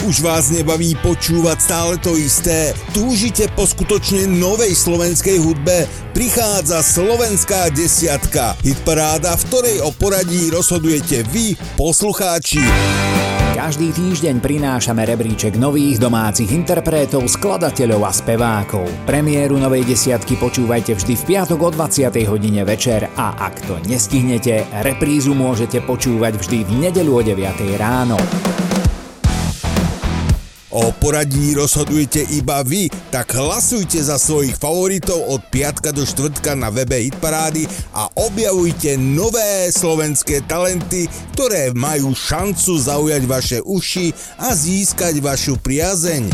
Už vás nebaví počúvať stále to isté? Túžite po skutočne novej slovenskej hudbe? Prichádza Slovenská desiatka. Hitparáda, v ktorej o poradí rozhodujete vy, poslucháči. Každý týždeň prinášame rebríček nových domácich interpretov, skladateľov a spevákov. Premiéru novej desiatky počúvajte vždy v piatok o 20. hodine večer a ak to nestihnete, reprízu môžete počúvať vždy v nedeľu o 9. ráno. O poradí rozhodujete iba vy, tak hlasujte za svojich favoritov od piatka do štvrtka na webe Hitparády a objavujte nové slovenské talenty, ktoré majú šancu zaujať vaše uši a získať vašu priazeň.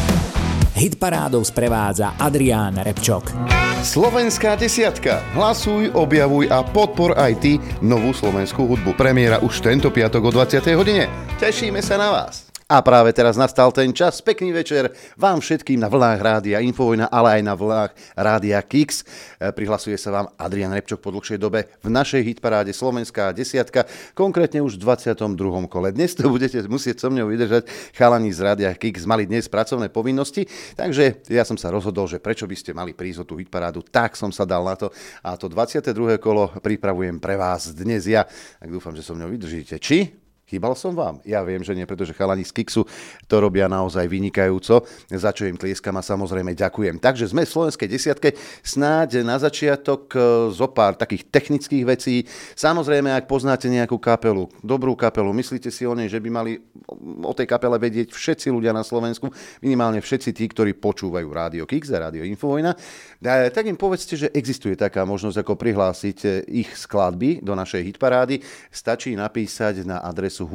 Hitparádou sprevádza Adrián Repčok. Slovenská desiatka. Hlasuj, objavuj a podpor aj ty novú slovenskú hudbu. Premiéra už tento piatok o 20. hodine. Tešíme sa na vás. A práve teraz nastal ten čas. Pekný večer vám všetkým na vlnách Rádia Infovojna, ale aj na vlnách Rádia Kix. Prihlasuje sa vám Adrián Repčok po dlhšej dobe v našej hitparáde Slovenská desiatka, konkrétne už v 22. kole. Dnes to budete musieť so mňou vydržať. Chalani z Rádia Kix mali dnes pracovné povinnosti, takže ja som sa rozhodol, že prečo by ste mali prísť o tú hitparádu, tak som sa dal na to. A to 22. kolo pripravujem pre vás dnes ja. Tak dúfam, že so mňou vydržíte. Či? Chýbal som vám? Ja viem, že nie, pretože chalani z Kixu to robia naozaj vynikajúco, za čo im tlieskam a samozrejme ďakujem. Takže sme v Slovenskej desiatke, snáď na začiatok zo pár takých technických vecí. Samozrejme, ak poznáte nejakú kapelu, dobrú kapelu, myslíte si o nej, že by mali o tej kapele vedieť všetci ľudia na Slovensku, minimálne všetci tí, ktorí počúvajú Rádio Kix a Rádio Infovojna, tak im povedzte, že existuje taká možnosť, ako prihlásiť ich skladby do našej hitparády. Stačí napísať na adresu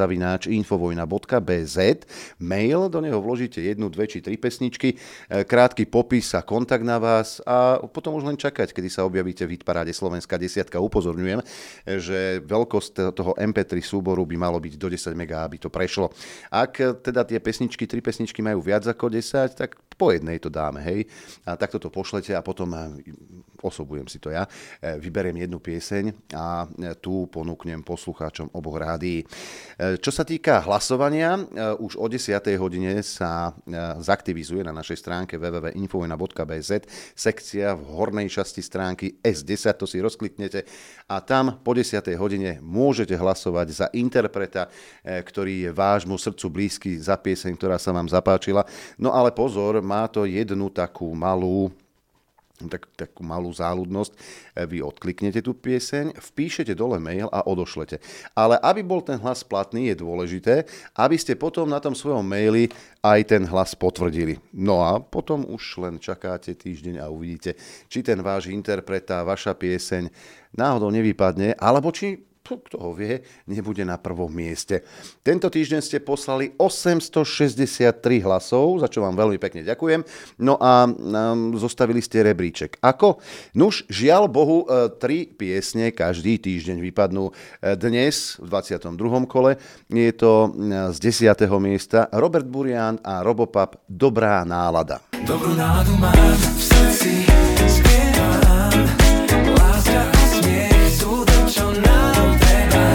hudba@infovojna.bz, mail, do neho vložíte 1, 2 či 3 pesničky, krátky popis a kontakt na vás a potom už len čakať, kedy sa objavíte v hitparáde Slovenská desiatka. Upozorňujem, že veľkosť toho MP3 súboru by malo byť do 10 MB, aby to prešlo. Ak teda tie pesničky, 3 pesničky majú viac ako 10, tak po jednej to dáme, hej. A takto to pošlete a potom osobujem si to ja, vyberiem jednu pieseň a tu ponúknem poslucháčom oboch rádií. Čo sa týka hlasovania, už o 10. hodine sa zaktivizuje na našej stránke www.infovojna.bz sekcia v hornej časti stránky S10, to si rozkliknete a tam po 10. hodine môžete hlasovať za interpreta, ktorý je vášmu srdcu blízky, za pieseň, ktorá sa vám zapáčila. No ale pozor, má to jednu takú malú záľudnosť. Vy odkliknete tú pieseň, vpíšete dole mail a odošlete. Ale aby bol ten hlas platný, je dôležité, aby ste potom na tom svojom maili aj ten hlas potvrdili. No a potom už len čakáte týždeň a uvidíte, či ten váš interpret, tá vaša pieseň náhodou nevypadne, alebo či, kto ho vie, nebude na prvom mieste. Tento týždeň ste poslali 863 hlasov, za čo vám veľmi pekne ďakujem. No a zostavili ste rebríček. Ako? Nuž, žiaľ Bohu, 3 piesne každý týždeň vypadnú. Dnes v 22. kole je to z 10. miesta Robert Burian a Robopap Dobrá nálada. Dobrú náladu mám v srdci, spievam, láska a smiech sú to, čo nám treba,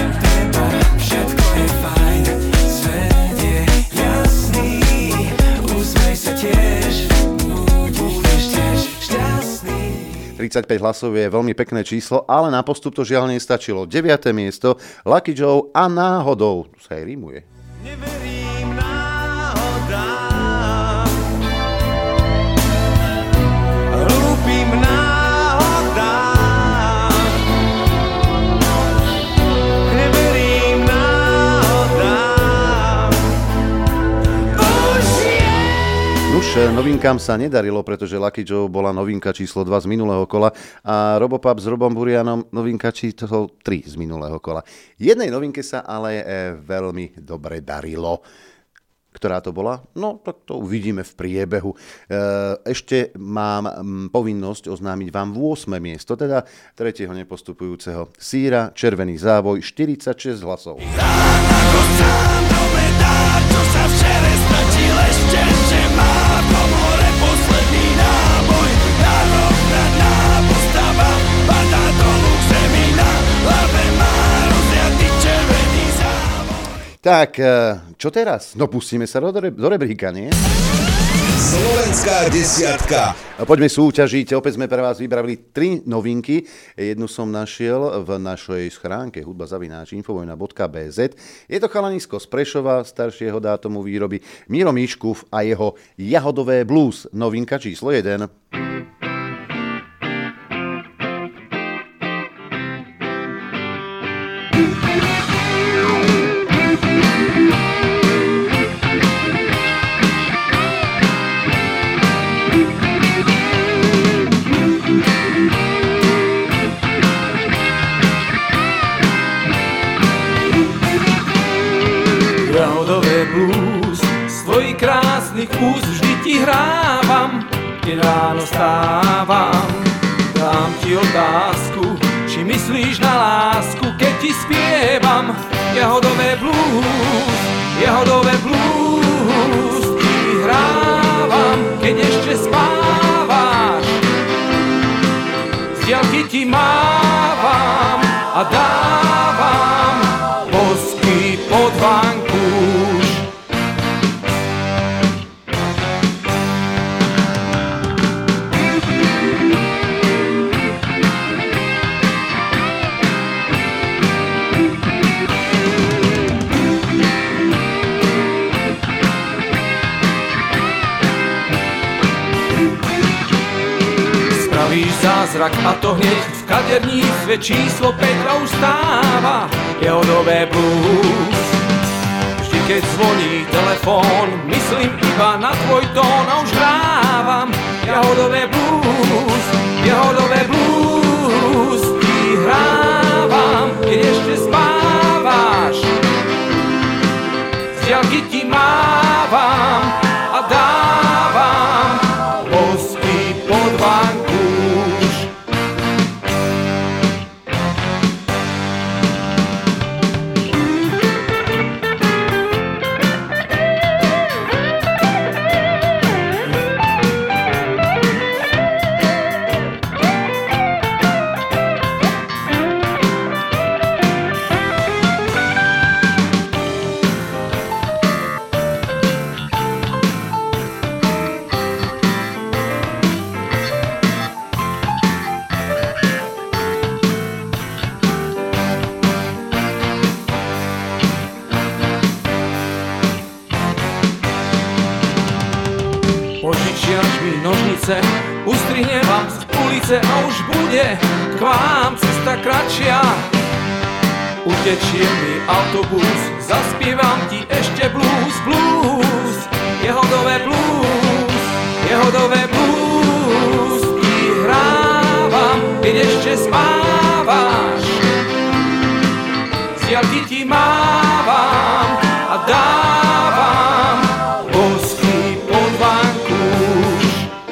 všetko je fajn, svet je jasný, usmej sa tiež, budeš tiež šťastný. 35 hlasov je veľmi pekné číslo, ale na postup to žiaľ nestačilo. 9. miesto Lucky Joe a Náhodou. To sa aj rímuje. Neverím náhodám, hlúpým náhodám, neverím náhodám, už je. Nuž, novinkám sa nedarilo, pretože Lucky Joe bola novinka číslo 2 z minulého kola a Robopap s Robom Burianom novinka číslo 3 z minulého kola. Jednej novinke sa ale veľmi dobre darilo. Ktorá to bola? No, tak to uvidíme v priebehu. Ešte mám povinnosť oznámiť vám 8. miesto, teda 3. nepostupujúceho Síra, Červený závoj, 46 hlasov. Tak, čo teraz? No pustíme sa do rebríka, nie? Slovenská desiatka. Poďme súťažiť, opäť sme pre vás vybrali 3 novinky. Jednu som našiel v našej schránke hudba@infovojna.bz. Je to chalanisko z Prešova, staršieho dátumu výroby, Miro Miškov a jeho Jahodové blues, novinka číslo 1. Jahodové blues, z tvojich krásnych úst vždy ti hrávam, keď ráno stávam. Dám ti otázku, či myslíš na lásku, keď ti spievam. Jahodové blues, ti hrávam, keď ešte spávaš. Z diaľky ti mávam a dávam bosky pod vankúš. Spravíš zázrak a to hneď v kaderníctve číslo 5 a už stáva jahodové blues. Vždy keď zvoní telefón, myslím iba na tvoj tón a už hrávam jahodové blues, ti hrávam, keď ešte spávaš. Z diaľky ti mávam a dávam bosky pod vankúš. Požičiaš mi nožnice, ustrihnem vám z ulice a už bude k vám cesta kratšia. Utečie mi autobus, zaspievam ti ešte blues, jahodové blues, ti hrávam, keď ešte spávaš. Z diaľky ti mávam a dávam bosky pod vankúš.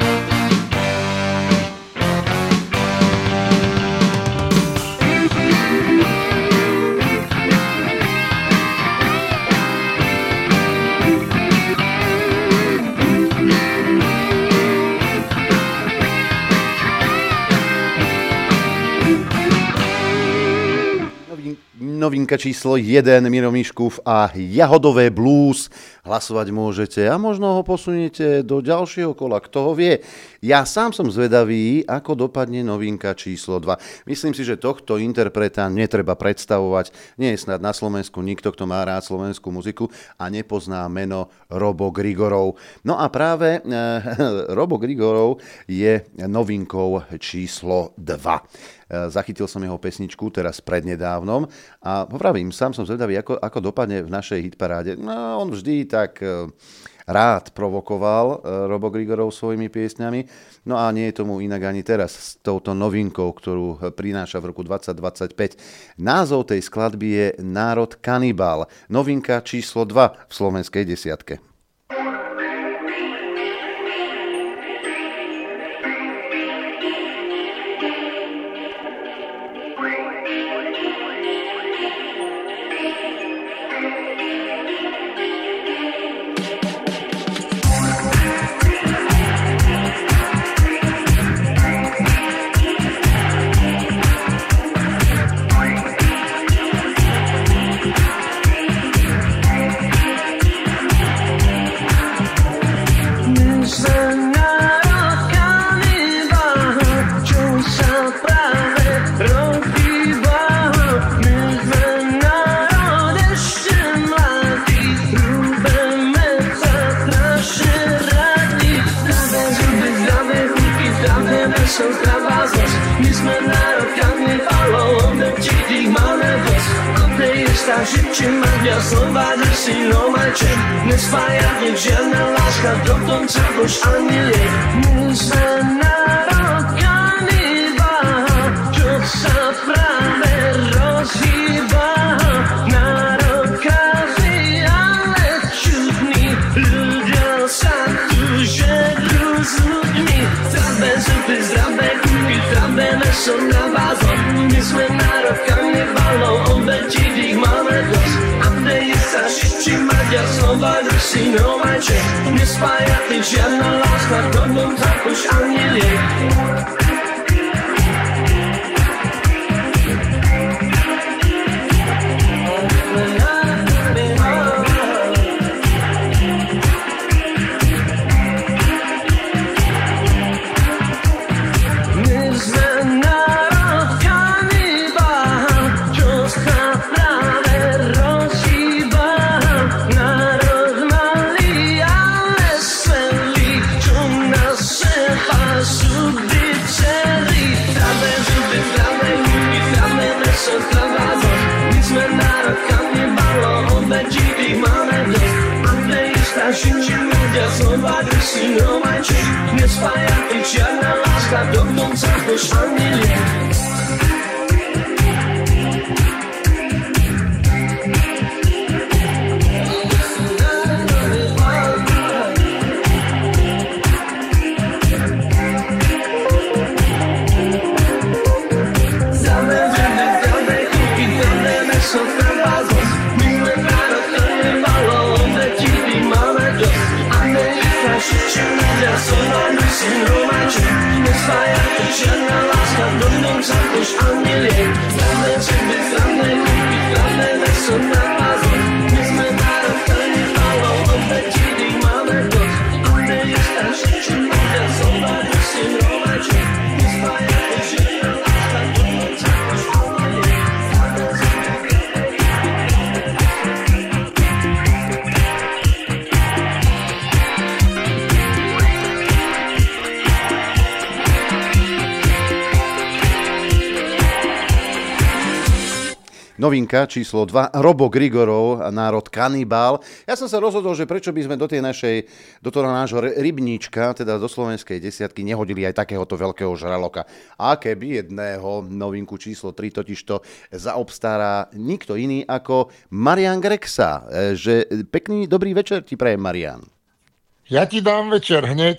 Novinka číslo 1, Miro Miškov a Jahodové blues. Hlasovať môžete a možno ho posuniete do ďalšieho kola, kto ho vie. Ja sám som zvedavý, ako dopadne novinka číslo 2. Myslím si, že tohto interpreta netreba predstavovať. Nie je snad na Slovensku nikto, kto má rád slovenskú muziku a nepozná meno Robo Grigorov. No a práve Robo Grigorov je novinkou číslo 2. Zachytil som jeho pesničku teraz prednedávnom a popravím, sám som zvedavý, ako dopadne v našej hitparáde. No, on vždy tak rád provokoval Robo Grigorov svojimi piesňami, no a nie je tomu inak ani teraz s touto novinkou, ktorú prináša v roku 2025. Názov tej skladby je Národ kanibál, novinka číslo 2 v slovenskej desiatke. šipči maďa, slova si nomáček. Nespája ich žiadna láska, dokonca už ani liek. My sme národ kanibál, čo sa práve rozhýba. Národ každý, ale čudný, ľudia sa tu žerú s ľuďmi. Zdravé zuby, zdravé kúky, zdravé meso na vázok. My sme národ kanibálov, obetí ich máme dosť. Ateista, šipči maďa, slova si nováček. Nespája ich žiadna láska, dokonca už ani liek. Šipči ľudia, slova si nováček. Nespája ich žiadna láska, dokonca už ani liek. Nespája ich žiadna láska, dokonca už ani liek. Zdravé zuby, zdravé kúky, zdravé meso na vázok. My sme národ kanibálov, obetí ich máme dosť. Ateista, šipči ľudia, slova si nováček. Nespája ich žiadna láska, dokonca už ani liek. Zdravé zuby, Novinka číslo 2, Robo Grigorov, Národ kanibál. Ja som sa rozhodol, že prečo by sme do toho nášho rybníčka, teda do slovenskej desiatky, nehodili aj takéhoto veľkého žraloka. A keby jedného novinku číslo 3 totižto zaobstará nikto iný ako Marián Grexa. Že pekný dobrý večer ti prajem, Marián. Ja ti dám večer hneď.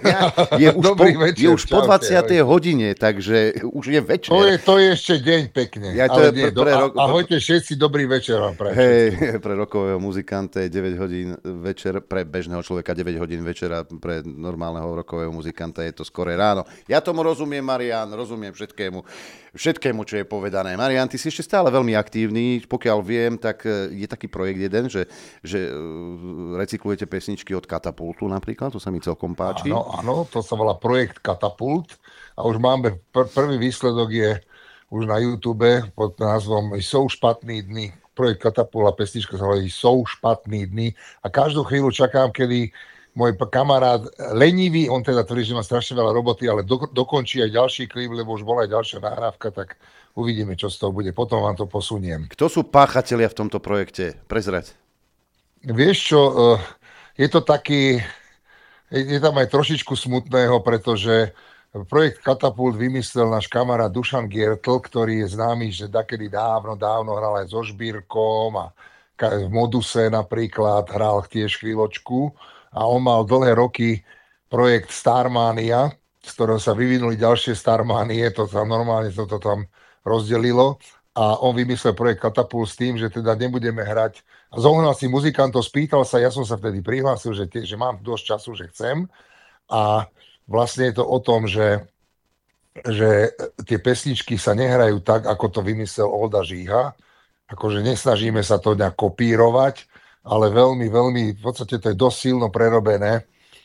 Je už po 20. hodine, takže už je večer. To je ešte deň pekne. Ahojte všetci, dobrý večer vám prajem. Hej, pre rokového muzikanta je 9 hodín večer, pre bežného človeka 9 hodín večera, pre normálneho rokového muzikanta je to skore ráno. Ja tomu rozumiem, Marián, rozumiem všetkému, čo je povedané. Marián, ty si ešte stále veľmi aktívny, pokiaľ viem, tak je taký projekt jeden, že recyklujete pesničky od Katapultu napríklad, to sa mi celkom páči. Áno, to sa volá projekt Katapult a už máme, prvý výsledok je už na YouTube pod názvom Jsou špatný dny. Projekt Katapult a pesnička sa volá Jsou špatný dny a každú chvíľu čakám, kedy môj kamarát lenivý, on teda tvrdí, že má strašne veľa roboty, ale dokončí aj ďalší klip, lebo už bola aj ďalšia nahrávka, tak uvidíme, čo z toho bude. Potom vám to posuniem. Kto sú páchatelia v tomto projekte? Prezrať. Vieš čo, je to taký, je tam aj trošičku smutného, pretože projekt Katapult vymyslel náš kamarát Dušan Giertl, ktorý je známy, že dakedy dávno hral aj so Žbírkom a v Moduse napríklad hral tiež chvíľočku. A on mal dlhé roky projekt Starmania, z ktorého sa vyvinuli ďalšie Starmanie, to tam normálne toto tam rozdelilo a on vymyslel projekt Katapult s tým, že teda nebudeme hrať. A zohnal si muzikantov, spýtal sa, ja som sa vtedy prihlásil, že mám dosť času, že chcem a vlastne je to o tom, že tie pesničky sa nehrajú tak, ako to vymyslel Olda Žíha, akože nesnažíme sa to nejak kopírovať, ale veľmi, veľmi, v podstate to je dosť silno prerobené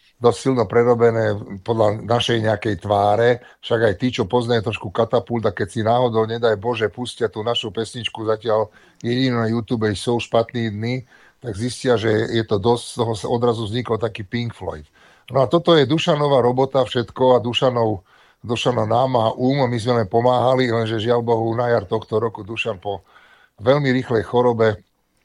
podľa našej nejakej tváre. Však aj tí, čo poznajú trošku Katapult, a keď si náhodou, nedaj Bože, pustia tú našu pesničku, zatiaľ jedinú na YouTube Jsou špatný dny, tak zistia, že je to dosť, z toho sa odrazu vznikol taký Pink Floyd. No a toto je Dušanová robota všetko a Dušanov nám má my sme len pomáhali, lenže žiaľ Bohu na jar tohto roku Dušan po veľmi rýchlej chorobe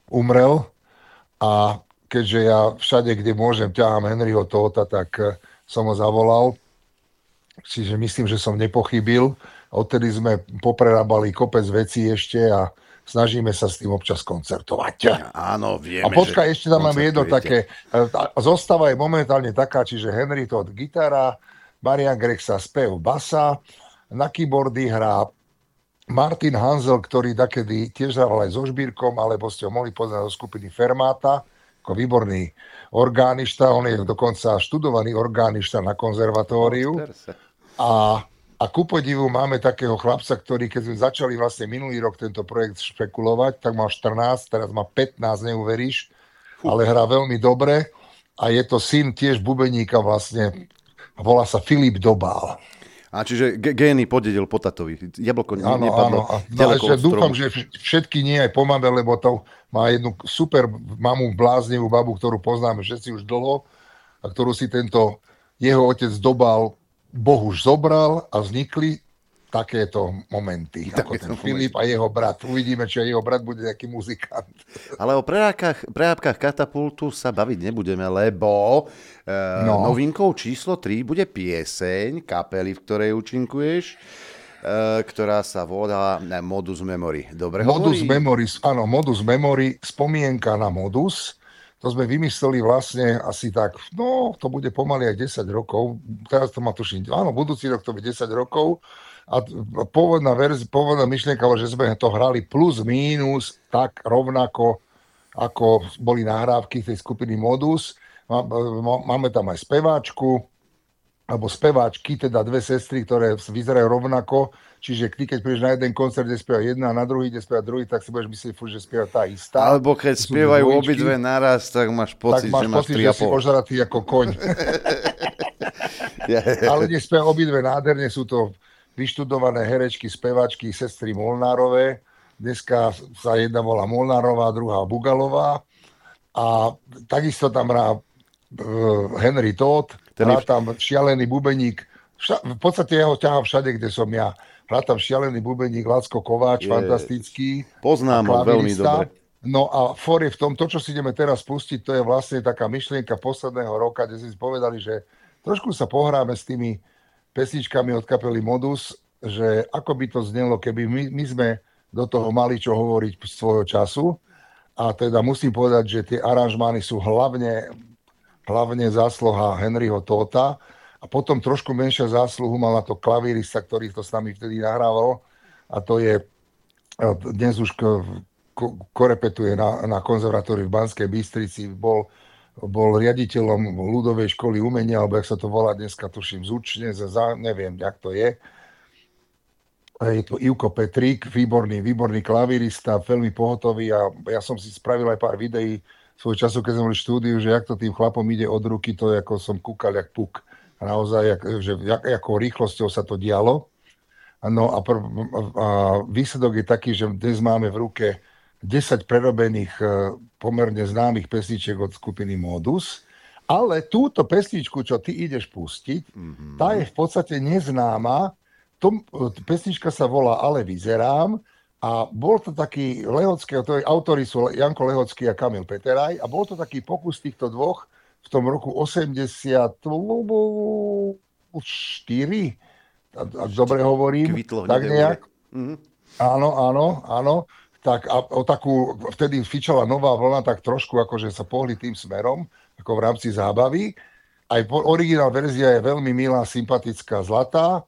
umrel a keďže ja všade, kde môžem, ťahám Henryho Tóta, tak som ho zavolal. Čiže myslím, že som nepochybil. Odtedy sme poprerábali kopec vecí ešte a snažíme sa s tým občas koncertovať. Áno, vieme, a počkaj, ešte tam mám jedno koncertujete. také. Zostava je momentálne taká, čiže Henry Todt gitara, Marian Grexa spev basa, na keyboardy hrá Martin Hanzel, ktorý dakedy tiež hral aj so Žbírkom, alebo ste ho mohli poznať zo skupiny Fermáta, ako výborný orgánista. On je dokonca študovaný orgánista na konzervatóriu. A ku podivu máme takého chlapca, ktorý keď sme začali vlastne minulý rok tento projekt špekulovať, tak mal 14, teraz má 15, neuveríš, ale hrá veľmi dobre a je to syn tiež bubeníka vlastne, volá sa Filip Dobál. A čiže gény podedil po tatovi. Jablko nepadlo. Áno. Dúfam, že všetky nie aj pomáme, lebo to má jednu super mamu, bláznivú babu, ktorú poznáme všetci už dlho a ktorú si tento jeho otec Dobál Boh už zobral a vznikli takéto momenty, ako ten Filip a jeho brat. Uvidíme, či aj jeho brat bude nejaký muzikant. Ale o prerábkach Katapultu sa baviť nebudeme, lebo novinkou číslo 3 bude pieseň kapely, v ktorej účinkuješ, ktorá sa volá Modus Memory. Dobre Modus hovorí? Memory, áno, Modus Memory, spomienka na modus. To sme vymysleli vlastne asi tak, to bude pomaly aj 10 rokov. Teraz to má tuším, áno, budúci rok to bude 10 rokov. A pôvodná myšlienka, že sme to hrali plus mínus tak rovnako, ako boli nahrávky tej skupiny Modus. Máme tam aj speváčku, alebo speváčky, teda dve sestry, ktoré vyzerajú rovnako. Čiže ty, keď prídeš na jeden koncert, kde spieva jedna a na druhý, kde spieva druhý, tak si budeš myslieť, že spieva tá istá. Alebo keď spievajú obidve naraz, tak máš pocit, že máš 3,5. Že si ožratý ako koň. Ale dnes spievajú obidve nádherne, sú to vyštudované herečky, speváčky, sestry Molnárové. Dneska sa jedna volá Molnárová, druhá Bugalová. A takisto tam hrá Henry Todt, hrá tam šialený bubeník. V podstate ja ho ťahám všade, kde som ja. Hrá tam šialený bubeník Lacko Kováč, fantastický. Poznám ho veľmi dobre. No a for je v tom, to, čo si ideme teraz pustiť, to je vlastne taká myšlienka posledného roka, kde si povedali, že trošku sa pohráme s tými pesničkami od kapely Modus, že ako by to znelo, keby my sme do toho mali čo hovoriť svojho času. A teda musím povedať, že tie aranžmány sú hlavne zásluha Henryho Tóta a potom trošku menšia zásluhu mal na to klavírista, ktorý to s nami vtedy nahrával a to je, dnes už korepetuje na konzervatóriu v Banskej Bystrici, bol riaditeľom ľudovej školy umenia, alebo jak sa to volá dneska, tuším, zúčne, neviem, jak to je. Je to Ivko Petrík, výborný klavírista, veľmi pohotový a ja som si spravil aj pár videí svoj času, keď som bol v štúdiu, že jak to tým chlapom ide od ruky, to je ako som kúkal jak puk. Naozaj, akou rýchlosťou sa to dialo. No a výsledok je taký, že dnes máme v ruke 10 prerobených pomerne známych pesničiek od skupiny Modus, ale túto pesničku, čo ty ideš pustiť, tá je v podstate neznáma. Pesnička sa volá Ale vyzerám a bol to taký autori sú Janko Lehocký a Kamil Peteraj a bol to taký pokus týchto dvoch v tom roku 84, ak dobre hovorím, tak nejak. Áno. Tak a vtedy fičala nová vlna, tak trošku akože sa pohli tým smerom, ako v rámci zábavy. Aj originál verzia je veľmi milá, sympatická, zlatá.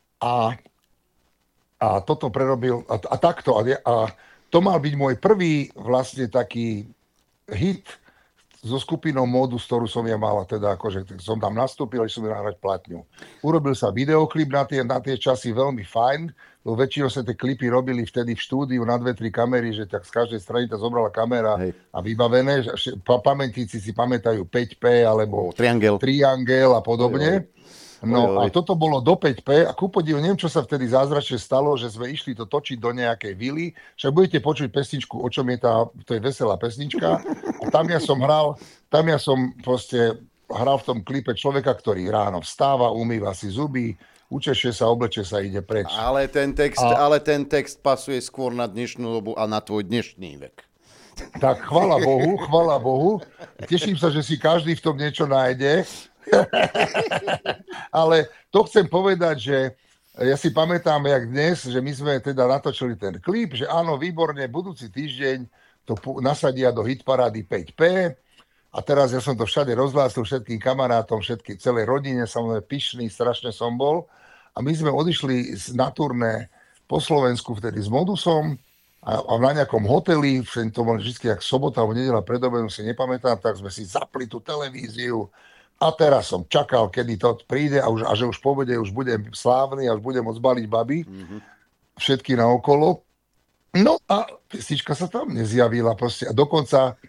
A toto prerobil, a takto. A to mal byť môj prvý vlastne taký hit so skupinou Modus, ktorú som ja mal, teda akože som tam nastúpil, že som mal nahrať platňu. Urobil sa videoklip na tie časy veľmi fajn, lebo väčšinou sa tie klipy robili vtedy v štúdiu na 2-3 kamery, že tak z každej strany to zobrala kamera a vybavené. Pamätníci si pamätajú 5P alebo Triangel a podobne. No a toto bolo do 5P a ku podivu, neviem, čo sa vtedy zázračne stalo, že sme išli to točiť do nejakej vily. Však budete počuť pesničku, o čom je to je veselá pesnička. A tam ja som hral v tom klipe človeka, ktorý ráno vstáva, umýva si zuby, učešie sa, obleče sa, ide preč. Ale ten text pasuje skôr na dnešnú dobu a na tvoj dnešný vek. Tak chvala Bohu. Teším sa, že si každý v tom niečo nájde. Ale to chcem povedať, že ja si pamätám, jak dnes, že my sme teda natočili ten klip, že áno, výborne, budúci týždeň to nasadia do hitparády 5P. A teraz ja som to všade rozhlásil všetkým kamarátom, celej rodine, samozrejme pyšný, strašne som bol. A my sme odišli na turné po Slovensku vtedy s Modusom a na nejakom hoteli, to bol vždy jak sobota alebo nedeľa pred obedom, si nepamätám, tak sme si zapli tú televíziu a teraz som čakal, kedy to príde a že už po obede už budem slávny a už budem môcť baliť baby, všetky naokolo. No a pesnička sa tam nezjavila proste a dokonca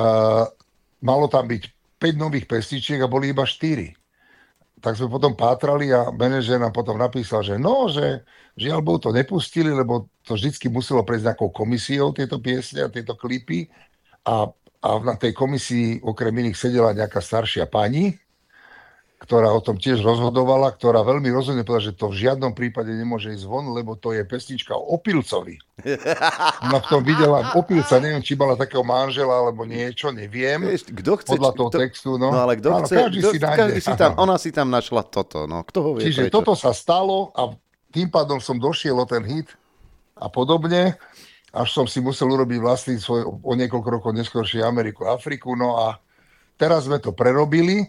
malo tam byť 5 nových pesničiek a boli iba 4. Tak sme potom pátrali a manažer nám potom napísal, že žiaľ Bohu to nepustili, lebo to vždycky muselo prejsť nejakou komisiou tieto piesne a tieto klipy a na tej komisii okrem iných sedela nejaká staršia pani, ktorá o tom tiež rozhodovala, ktorá veľmi rozhodne povedala, že to v žiadnom prípade nemôže ísť von, lebo to je pesnička o opilcovi. Ona v tom videla opilca, neviem, či mala takého manžela alebo niečo, neviem. Kto chce, podľa toho textu. No ale kto chce, každý si tam, ona si tam našla toto. No, kto ho vie, čiže prečo? Toto sa stalo a tým pádom som došiel o ten hit a podobne, až som si musel urobiť vlastný svoj o niekoľko rokov neskôršie Ameriku, Afriku. No a teraz sme to prerobili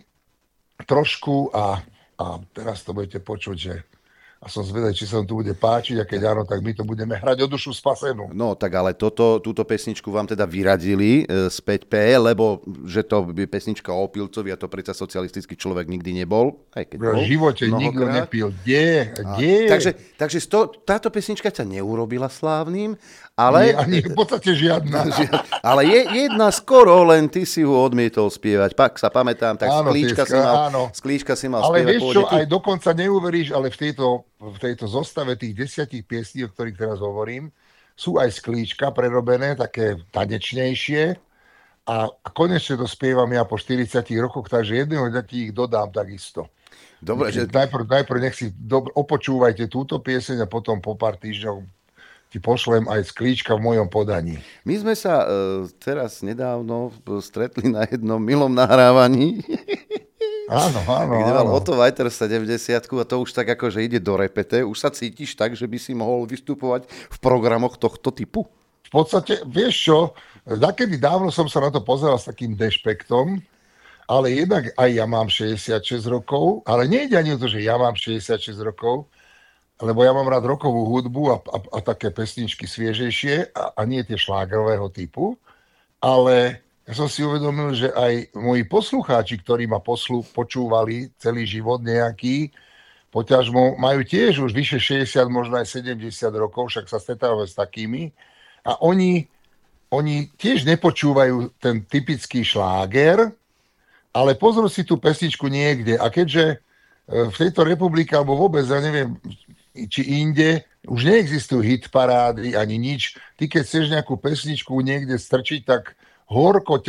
trošku a teraz to budete počuť, že a som zvedavý, či sa vám tu bude páčiť a keď áno, tak my to budeme hrať o dušu spasenú. No tak ale túto pesničku vám teda vyradili z 5P, lebo že to je pesnička o opilcovi a to predsa socialistický človek nikdy nebol. Aj keď bol, v živote nikto nepil. Kde? Takže táto pesnička ťa neurobila slávnym, ale... Nie, v podstate žiadna. Ale jedna skoro, len ty si ho odmietol spievať. Pak sa pamätám, tak áno, Sklíčka si mal ale spievať. Ale vieš čo, aj dokonca neuveríš, ale v tejto zostave tých 10 piesní, o ktorých teraz hovorím, sú aj Sklíčka prerobené, také tanečnejšie a konečne to spievam ja po 40 rokoch, takže jedného dňa ti ich dodám takisto. Dobre, že... Najprv nech si opočúvajte túto pieseň a potom po pár týždňov ti pošlem aj Sklíčka v mojom podaní. My sme sa teraz nedávno stretli na jednom milom nahrávaní. Áno. Kde mal Otto Vajtersa 90-ku a to už tak akože ide do repete. Už sa cítiš tak, že by si mohol vystupovať v programoch tohto typu? V podstate, vieš čo, dakedy dávno som sa na to pozeral s takým dešpektom, ale jednak aj ja mám 66 rokov, ale nejde ani o to, že ja mám 66 rokov, lebo ja mám rád rockovú hudbu a také pesničky sviežejšie a nie tie šlágrového typu, ale ja som si uvedomil, že aj moji poslucháči, ktorí ma počúvali celý život nejaký, poťažmo majú tiež už vyše 60, možno aj 70 rokov, však sa stretávame s takými a oni tiež nepočúvajú ten typický šláger, ale pozrú si tú pesničku niekde a keďže v tejto republike, alebo vôbec, ja neviem, či inde, už neexistujú hitparády ani nič. Ty keď chceš nejakú pesničku niekde strčiť, tak horko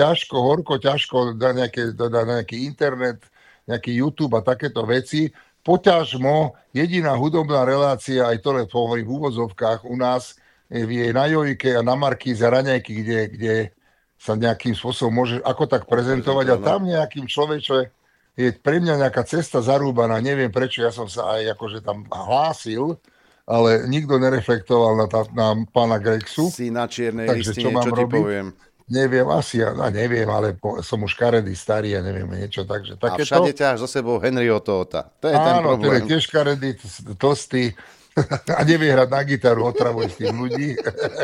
ťažko dá nejaký internet, nejaký YouTube a takéto veci. Poťažmo jediná hudobná relácia, aj to len hovorím v úvodzovkách, u nás je na Jojke a na Markíze raňajky, kde sa nejakým spôsobom môžeš ako tak prezentovať a tam nejakým človečom je pre mňa nejaká cesta zarúbaná, neviem prečo, ja som sa aj akože tam hlásil, ale nikto nereflektoval na pána Grexu. Si na čiernej listine, čo ti poviem. Neviem, neviem, ale som už škaredý, starý a neviem niečo, takže takéto. A všade ťaháš so sebou Henryho Toota. To je ten problém. Áno, ten je tiež škaredý, tlstý a nevie hrať na gitaru, otravuje s tým ľudí.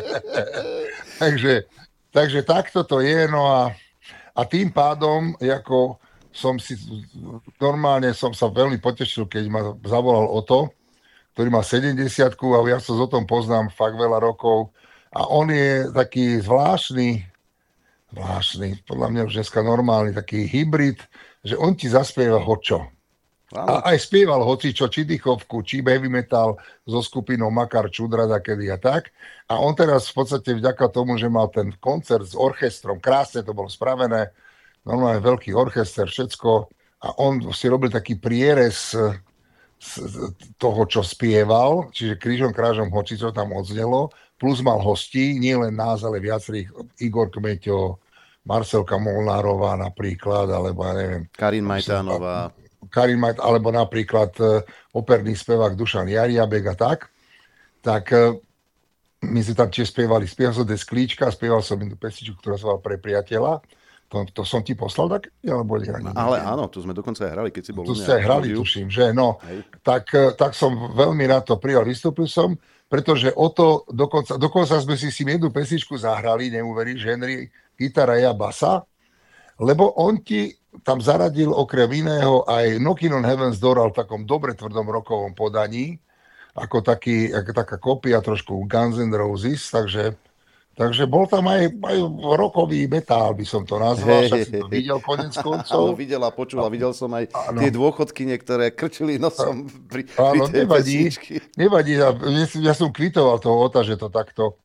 takže takto to je, no a tým pádom, ako normálne som sa veľmi potešil, keď ma zavolal Otto, ktorý má 70-ku a ja sa o tom poznám fakt veľa rokov. A on je taký zvláštny, podľa mňa už dneska normálny, taký hybrid, že on ti zaspieva hočo. A aj spieval hocičo, či dychovku, či heavy metal so skupinou Makar Čudra, dakedy a tak. A on teraz v podstate vďaka tomu, že mal ten koncert s orchestrom, krásne to bolo spravené, normálne veľký orchester, všetko. A on si robil taký prierez z toho, čo spieval, čiže krížom krážom hočico tam odznelo. plus mal hostí, nie len nás, ale viacerých, Igor Kmeťo, Marcelka Molnárová napríklad, alebo ja neviem. Karin Majtánová. Alebo napríklad operný spevák Dušan Jariabek a tak my sme tam tiež spieval som Desklíčka, spieval som inú pesničku, ktorá sa volá Pre priateľa. To som ti poslal tak? Alebo ale áno, tu sme dokonca aj hrali, keď si bol u mňa. Tu ste hrali, tuším, že no. Tak som veľmi rád to prijal, vystúpil som, pretože o to dokonca sme si jednu pesničku zahrali, neuveríš, Henry, gitara ja basa, lebo on ti tam zaradil okrem iného aj Knockin' on Heaven's Door v takom dobre tvrdom rockovom podaní, ako taká kopia trošku Guns N' Roses, takže bol tam aj rockový metal, by som to nazval, však si to videl konec koncov. Áno, videl a počul a videl som aj tie dôchodky, niektoré krčili nosom pri tej pesničky. Nevadí, ja som kvitoval toho Ota, že to takto,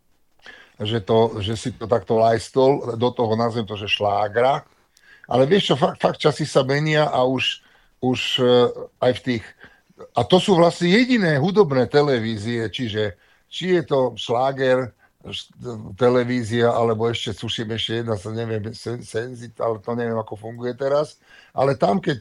že si to takto lajstol, do toho nazvem to, že šlágra. Ale vieš čo, fakt časy sa menia a už aj v tých... A to sú vlastne jediné hudobné televízie, čiže či je to šláger, televízia, alebo ešte jedna, sa neviem, Senzit, ale to neviem, ako funguje teraz. Ale tam, keď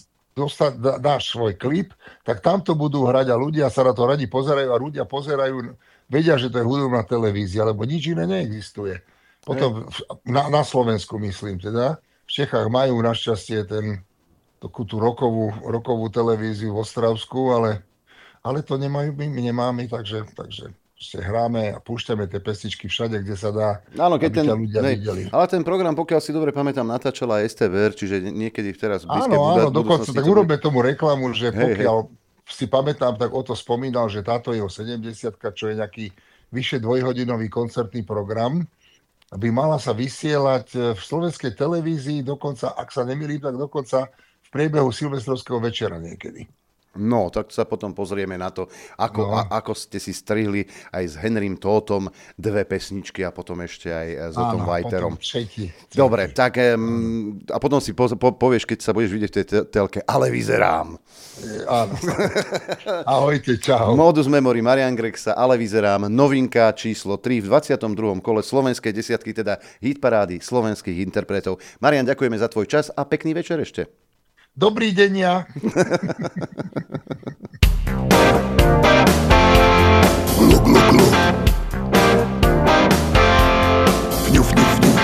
dáš svoj klip, tak tam to budú hrať a ľudia sa na to radi pozerajú a ľudia pozerajú, vedia, že to je hudobná televízia, lebo nič iné neexistuje. Potom na Slovensku, myslím teda, v Čechách majú našťastie takú tú rokovú televíziu v Ostravsku, ale to nemajú, my nemáme, takže hráme a púšťame tie pesničky všade, kde sa dá, áno, aby ťa ľudia videli. Ale ten program, pokiaľ si dobre pamätám, natáčala STVR, čiže niekedy teraz v blízkej Áno, dokonca tak urobme tomu reklamu, že pokiaľ si pamätám, tak o to spomínal, že táto jeho 70-ka, čo je nejaký vyše dvojhodinový koncertný program, by mala sa vysielať v slovenskej televízii dokonca, ak sa nemýlim, tak dokonca v priebehu silvestrovského večera niekedy. No, tak sa potom pozrieme na to, ako ste si strihli aj s Henrym Tóthom dve pesničky a potom ešte aj s Otom Vajterom. Dobre, tak a potom si povieš, keď sa budeš vidieť v tej telke, ale vyzerám. Áno. Ahojte, čau. Modus Memory, Marian Grexa, ale vyzerám. Novinka číslo 3 v 22. kole slovenskej desiatky, teda hitparády slovenských interpretov. Marian, ďakujeme za tvoj čas a pekný večer ešte. Dobrý deň, ja. Glu, glu, glu. Fňu, fňu, fňu.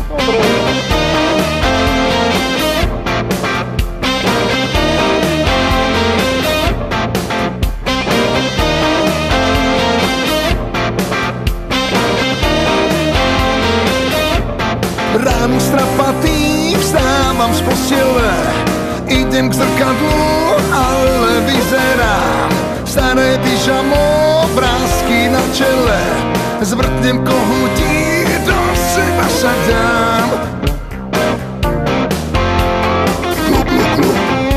Ráno strapatý vstávam z postele, idem k zrkadlu, ale vyzerám. Staré pyžamo, vrásky na čele, zvrtnem kohutí, do seba sa dám. Glu, glu, glu.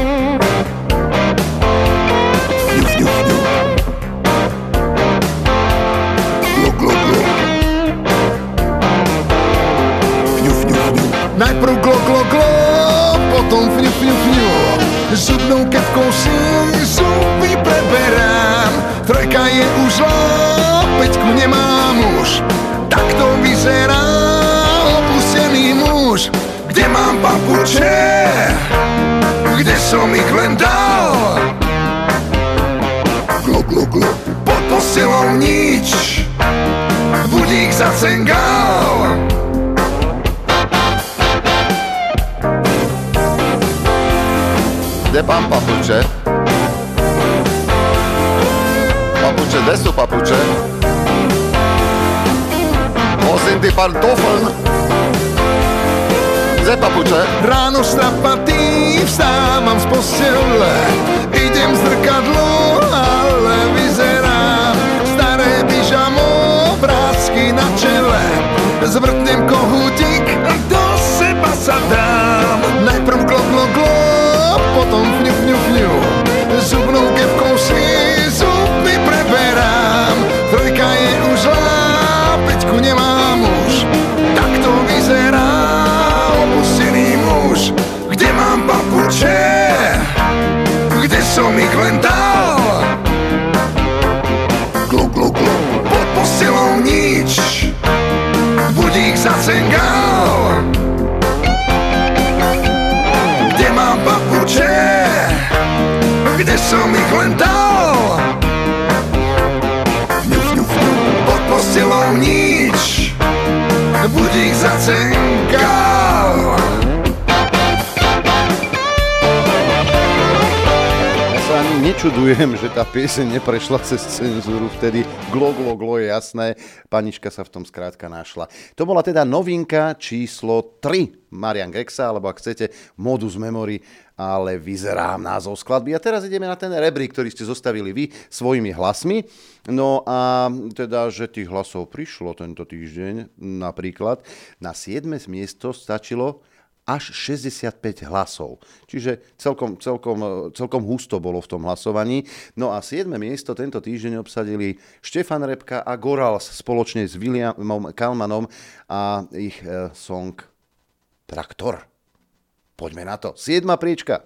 Fňu, fňu, fňu. Glu, glu, glu. Fňu, fňu, fňu. Najprv glo, glo, glo, potom fňu, fňu, fňu. Zubnou kepkou si zuby preberám. Trojka je už zlá, peťku nemám už. Tak to vyzerá opustený muž. Kde mám papuče? Kde som ich len dal? Glu, glu, glu. Pod postelou nič, budík zacengal. Kde mám papuče? Papuče, kde sú papuče? Prosím ty, pantofln. Kde papuče? Ráno strapatý vstávam z postele, idem z zrkadlo, ale vyzerám. Staré pyžamo, vrásky na čele, zvrtnem kohútik, do seba sa dám. Najprv glo, glo, glo, potom fňu, fňu, fňu. Zubnou kepkou si zuby preberám. Trojka je už zlá, peťku nemám už. Tak to vyzerá opustený muž. Kde mám papuče? Kde som ich len dal? Glu, glu, glu. Pod postelou nečudujem, že tá pieseň neprešla cez cenzúru vtedy. Glo, glo, glo, je jasné. Panička sa v tom skrátka našla. To bola teda novinka číslo 3 Marian Gexa, alebo ak chcete Modus Memory, ale vyzerám názov skladby. A teraz ideme na ten rebrík, ktorý ste zostavili vy svojimi hlasmi. No a teda, že tých hlasov prišlo tento týždeň, napríklad na 7. miesto stačilo až 65 hlasov. Čiže celkom husto bolo v tom hlasovaní. No a 7. miesto tento týždeň obsadili Štefan Repka a Gorals spoločne s Williamom Kalmanom a ich song Traktor. Poďme na to. 7. priečka.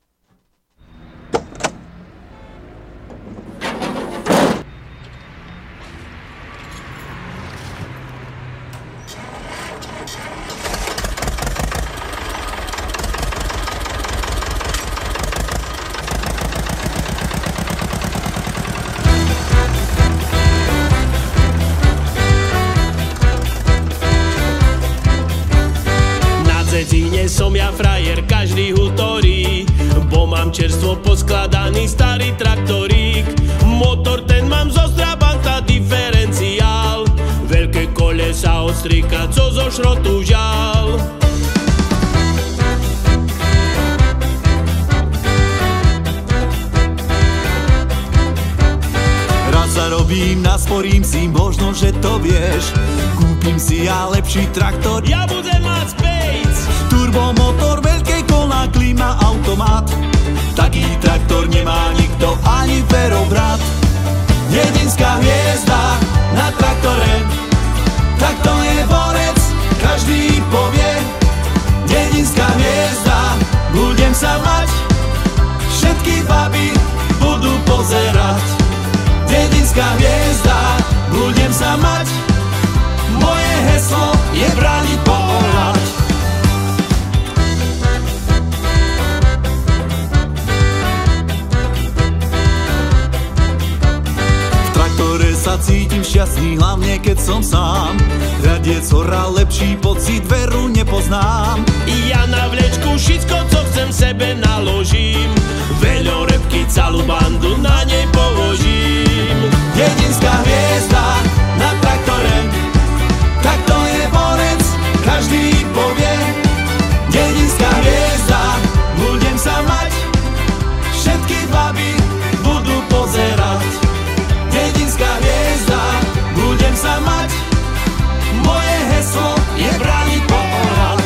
Som ja frajer, každý hutorí, bo mám čerstvo poskladaný starý traktorík. Motor ten mám zo Strabanta diferenciál, veľké kolesa od strika, co zo šrotu žal. Raz zarobím, nasporím si, možno, že to vieš. Kúpim si ja lepší traktor, ja budem mať Space. Turbomotor, veľké kola, klíma, automat. Taký traktor nemá nikto, ani Fero brat. Dedinská hviezda na traktore, tak to je borec, každý povie. Dedinská hviezda, budem sa mať, všetky baby budú pozerať. Dedinská hviezda, budem sa mať, moje heslo je brániť pohľad. Sa cítim šťastný, hlavne keď som sám. Radiec hora, lepší pocit, veru nepoznám. Ja na vlečku všetko, co chcem, sebe naložím. Veľorepky, celú bandu na nej položím. Dedinská hviezda na traktore, tak to je borec, každý povie. Dedinská hviezda, budem sa mať, všetky baby budú pozerať. Dedinská hviezda, budem sa mať, moje heslo je brániť pohľad.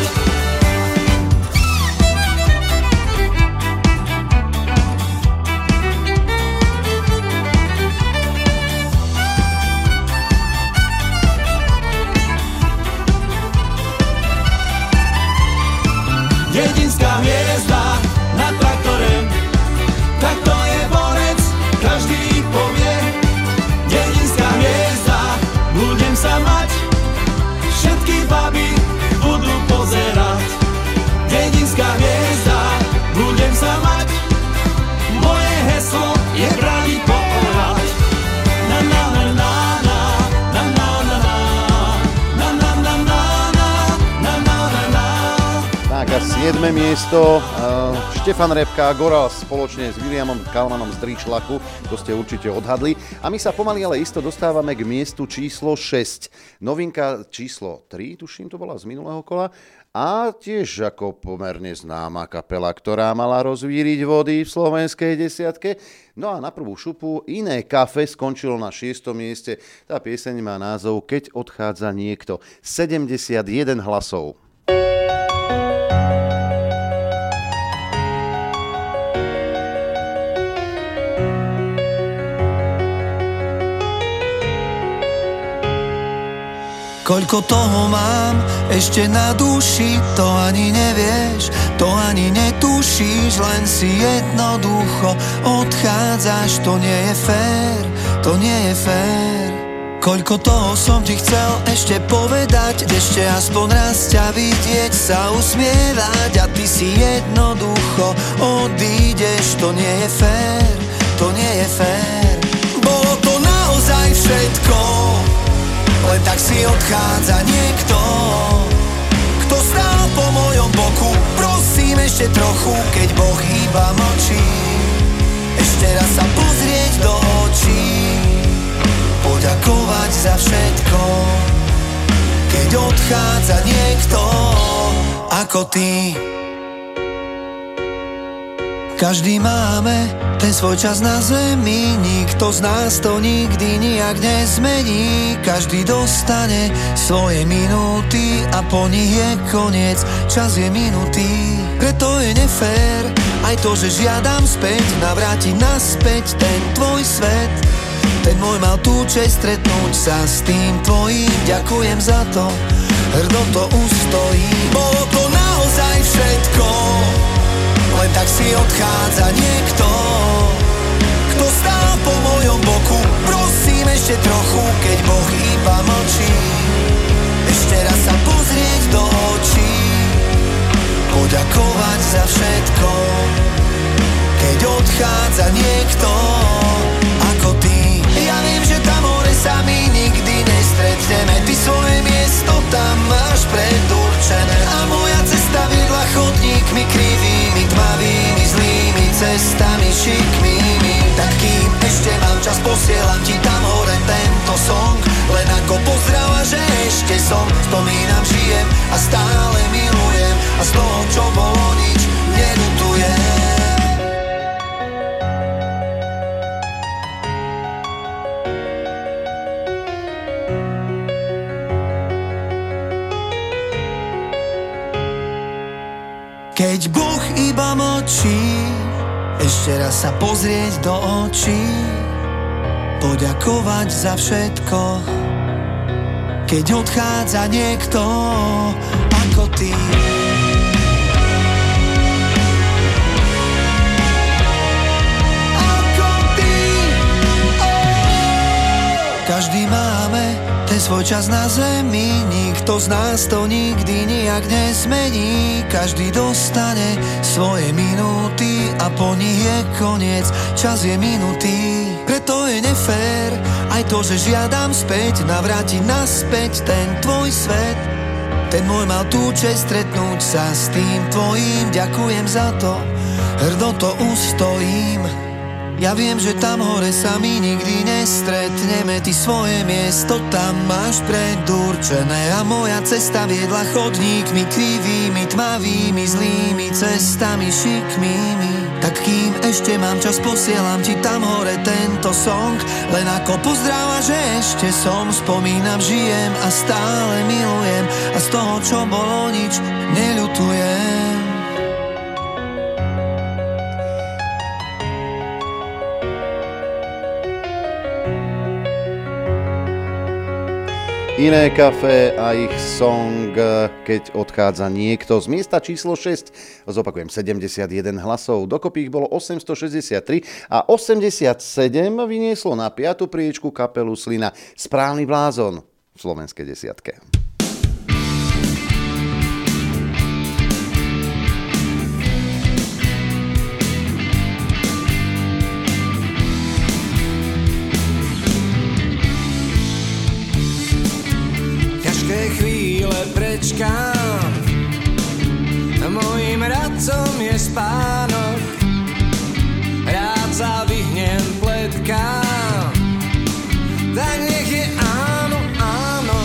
Dedinská hviezda na traktore, tak to je borec, každý povie. Dedinská hviezda, budem sa mať, všetky baby budú pozerať. Dedinská hviezda, budem sa mať, moje heslo je brániť pohľad. Na na na na na na na na na na na na na na na na. Tak a 7. miesto Štefan Repka a Gorals spoločne s Williamom Kalmanom z Dričlaku, to ste určite odhadli. A my sa pomaly, ale isto dostávame k miestu číslo 6. Novinka číslo 3, tuším, to bola z minulého kola. A tiež ako pomerne známa kapela, ktorá mala rozvíriť vody v slovenskej desiatke. No a na prvú šupu Iné kafe skončilo na 6. mieste. Tá pieseň má názov Keď odchádza niekto. 71 hlasov. Koľko toho mám ešte na duši, to ani nevieš, to ani netušíš, len si jednoducho odchádzaš, to nie je fér, to nie je fér. Koľko toho som ti chcel ešte povedať, ešte aspoň raz ťa vidieť, sa usmievať a ty si jednoducho odídeš, to nie je fér, to nie je fér. Bolo to naozaj všetko, len tak si odchádza niekto, kto stál po mojom boku. Prosím ešte trochu, keď Boh iba mlčí. Ešte ešte raz sa pozrieť do očí, poďakovať za všetko, keď odchádza niekto ako ty. Každý máme ten svoj čas na zemi, nikto z nás to nikdy nijak nezmení. Každý dostane svoje minúty a po nich je koniec, čas je minutý. Preto je nefér aj to, že žiadam späť, navrátiť naspäť ten tvoj svet. Ten môj mal tú česť stretnúť sa s tým tvojím, ďakujem za to, hrdo to ustojím. Bolo to naozaj všetko, len tak si odchádza niekto, kto stál po mojom boku. Prosím ešte trochu, keď Boh iba mlčí, ešte raz sa pozrieť do očí, poďakovať za všetko, keď odchádza niekto ako ty. Ja viem, že tam hore sa my nikdy nestretneme, ty svoje miesto tam máš predurčené a moja cesta viedla chodníkmi krivými, tmavými, zlými cestami šikmými. Tak kým ešte mám čas, posielam ti tam hore tento song, len ako pozdrav a že ešte som. Spomínam, žijem a stále milujem a z toho, čo bolo, nič neľutujem. Keď Boh iba mlčí, ešte raz sa pozrieť do očí, poďakovať za všetko, keď odchádza niekto ako ty. Ako ty. Každý máme ten svoj čas na zemi, nikto z nás to nikdy nijak nezmení. Každý dostane svoje minúty a po nich je koniec, čas je minutý. Preto je nefér aj to, že žiadam späť, navrátiť naspäť ten tvoj svet. Ten môj mal tú česť stretnúť sa s tým tvojím, ďakujem za to, hrdo to ustojím. Ja viem, že tam hore sa my nikdy nestretneme, ty svoje miesto tam máš predurčené a moja cesta viedla chodníkmi krivými, tmavými, zlými cestami šikmými. Tak kým ešte mám čas, posielam ti tam hore tento song, len ako pozdrav a že ešte som. Spomínam, žijem a stále milujem a z toho, čo bolo, nič neľutujem. Iné kafe a ich song Keď odchádza niekto z miesta číslo 6. Zopakujem, 71 hlasov. Dokopy ich bolo 863 a 87 vynieslo na 5. priečku kapelu Slina Správny blázon v slovenskej desiatke. Chvíle prečkám, mojím radcom je spánok, rád sa vyhnem pletkám, tak nech je áno, áno,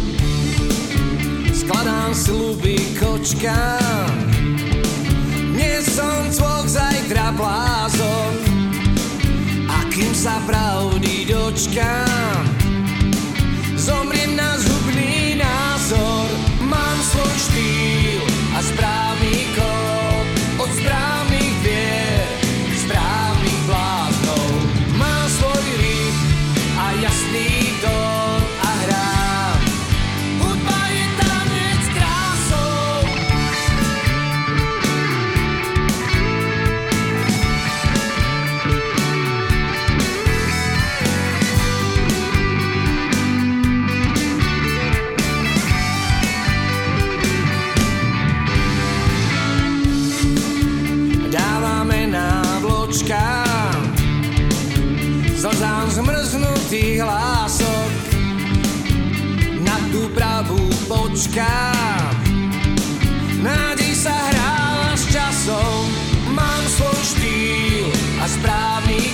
skladám sľuby kočkám, dnes som cvoch, zajtra blázon, a kým sa pravdy dočkám, zomriem na zhubný názor. Mám svoj štýl a správny kód od správnych vier, správnych bláznov. Mám svoj ryb a jasný tón a hrám. Hudba je tanec krásou. Slzám zmrznutých hlások, na tú pravú počkám. Nádej sa hráva s časom, mám svoj štýl a správny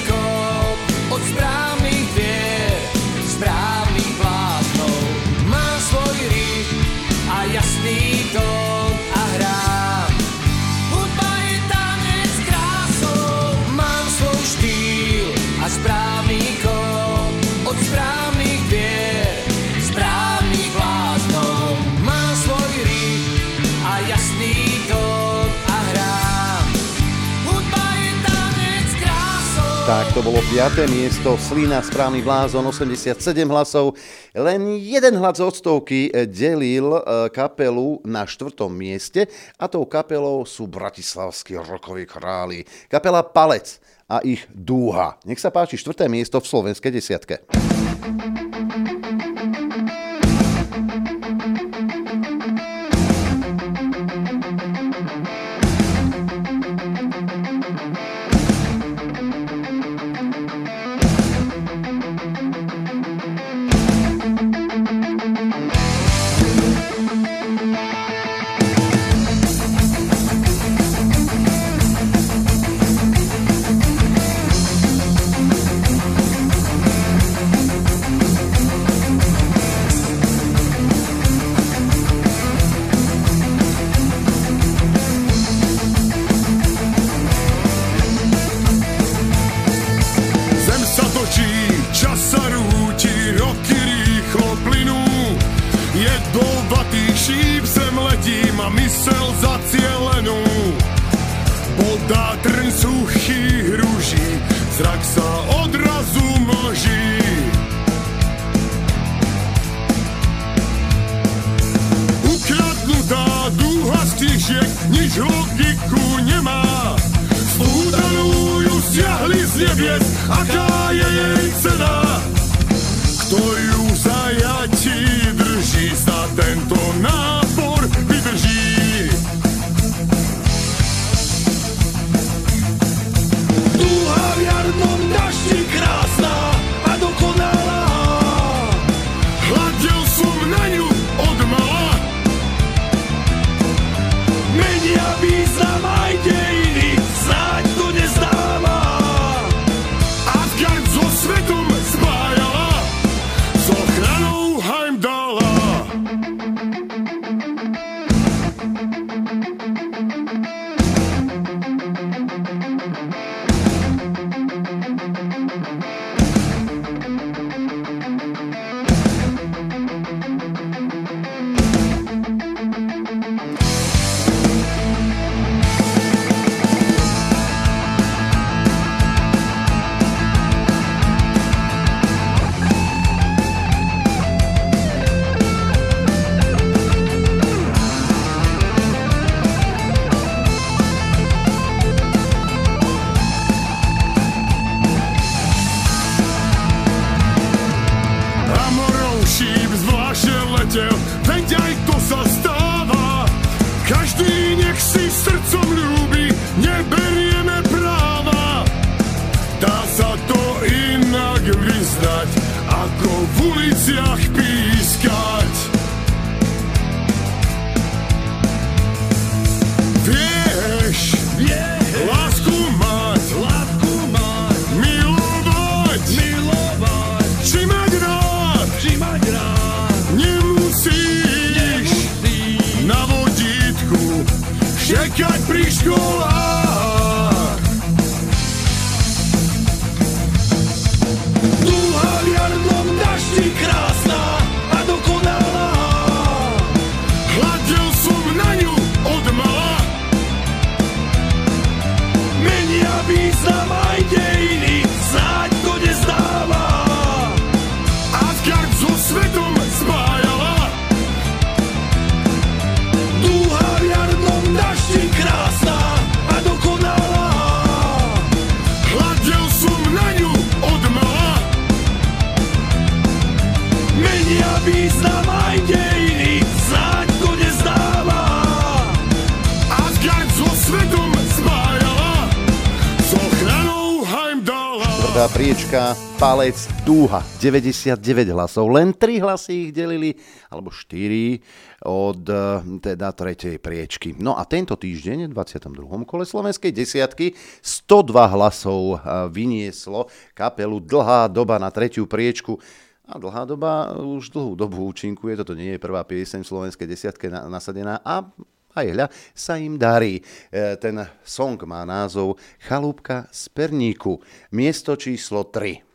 tón a hrám. Hudba je tanec krásou, mám svoj štýl a správny kód. Od správnych dvier, správnych bláznov. Mám svoj rytm a jasný tón a hrám. Hudba je tanec krásou. Tak to bolo 5. miesto, Slina, správny blázon, 87 hlasov. Len jeden hlas od stovky delil kapelu na 4. mieste a tou kapelou sú bratislavskí rockoví králi. Kapela Palec a ich Dúha. Nech sa páči, 4. miesto v slovenskej desiatke. Priečka, Palec, Dúha, 99 hlasov. Len 3 hlasy ich delili, alebo 4 od teda 3. priečky. No a tento týždeň, v 22. kole slovenskej desiatky, 102 hlasov vynieslo kapelu Dlhá doba na 3. priečku. A Dlhá doba už dlhú dobu účinkuje, toto nie je prvá pieseň v slovenskej desiatke nasadená a hľa sa im darí. Ten song má názov Chalúbka z Perníku, miesto číslo 3.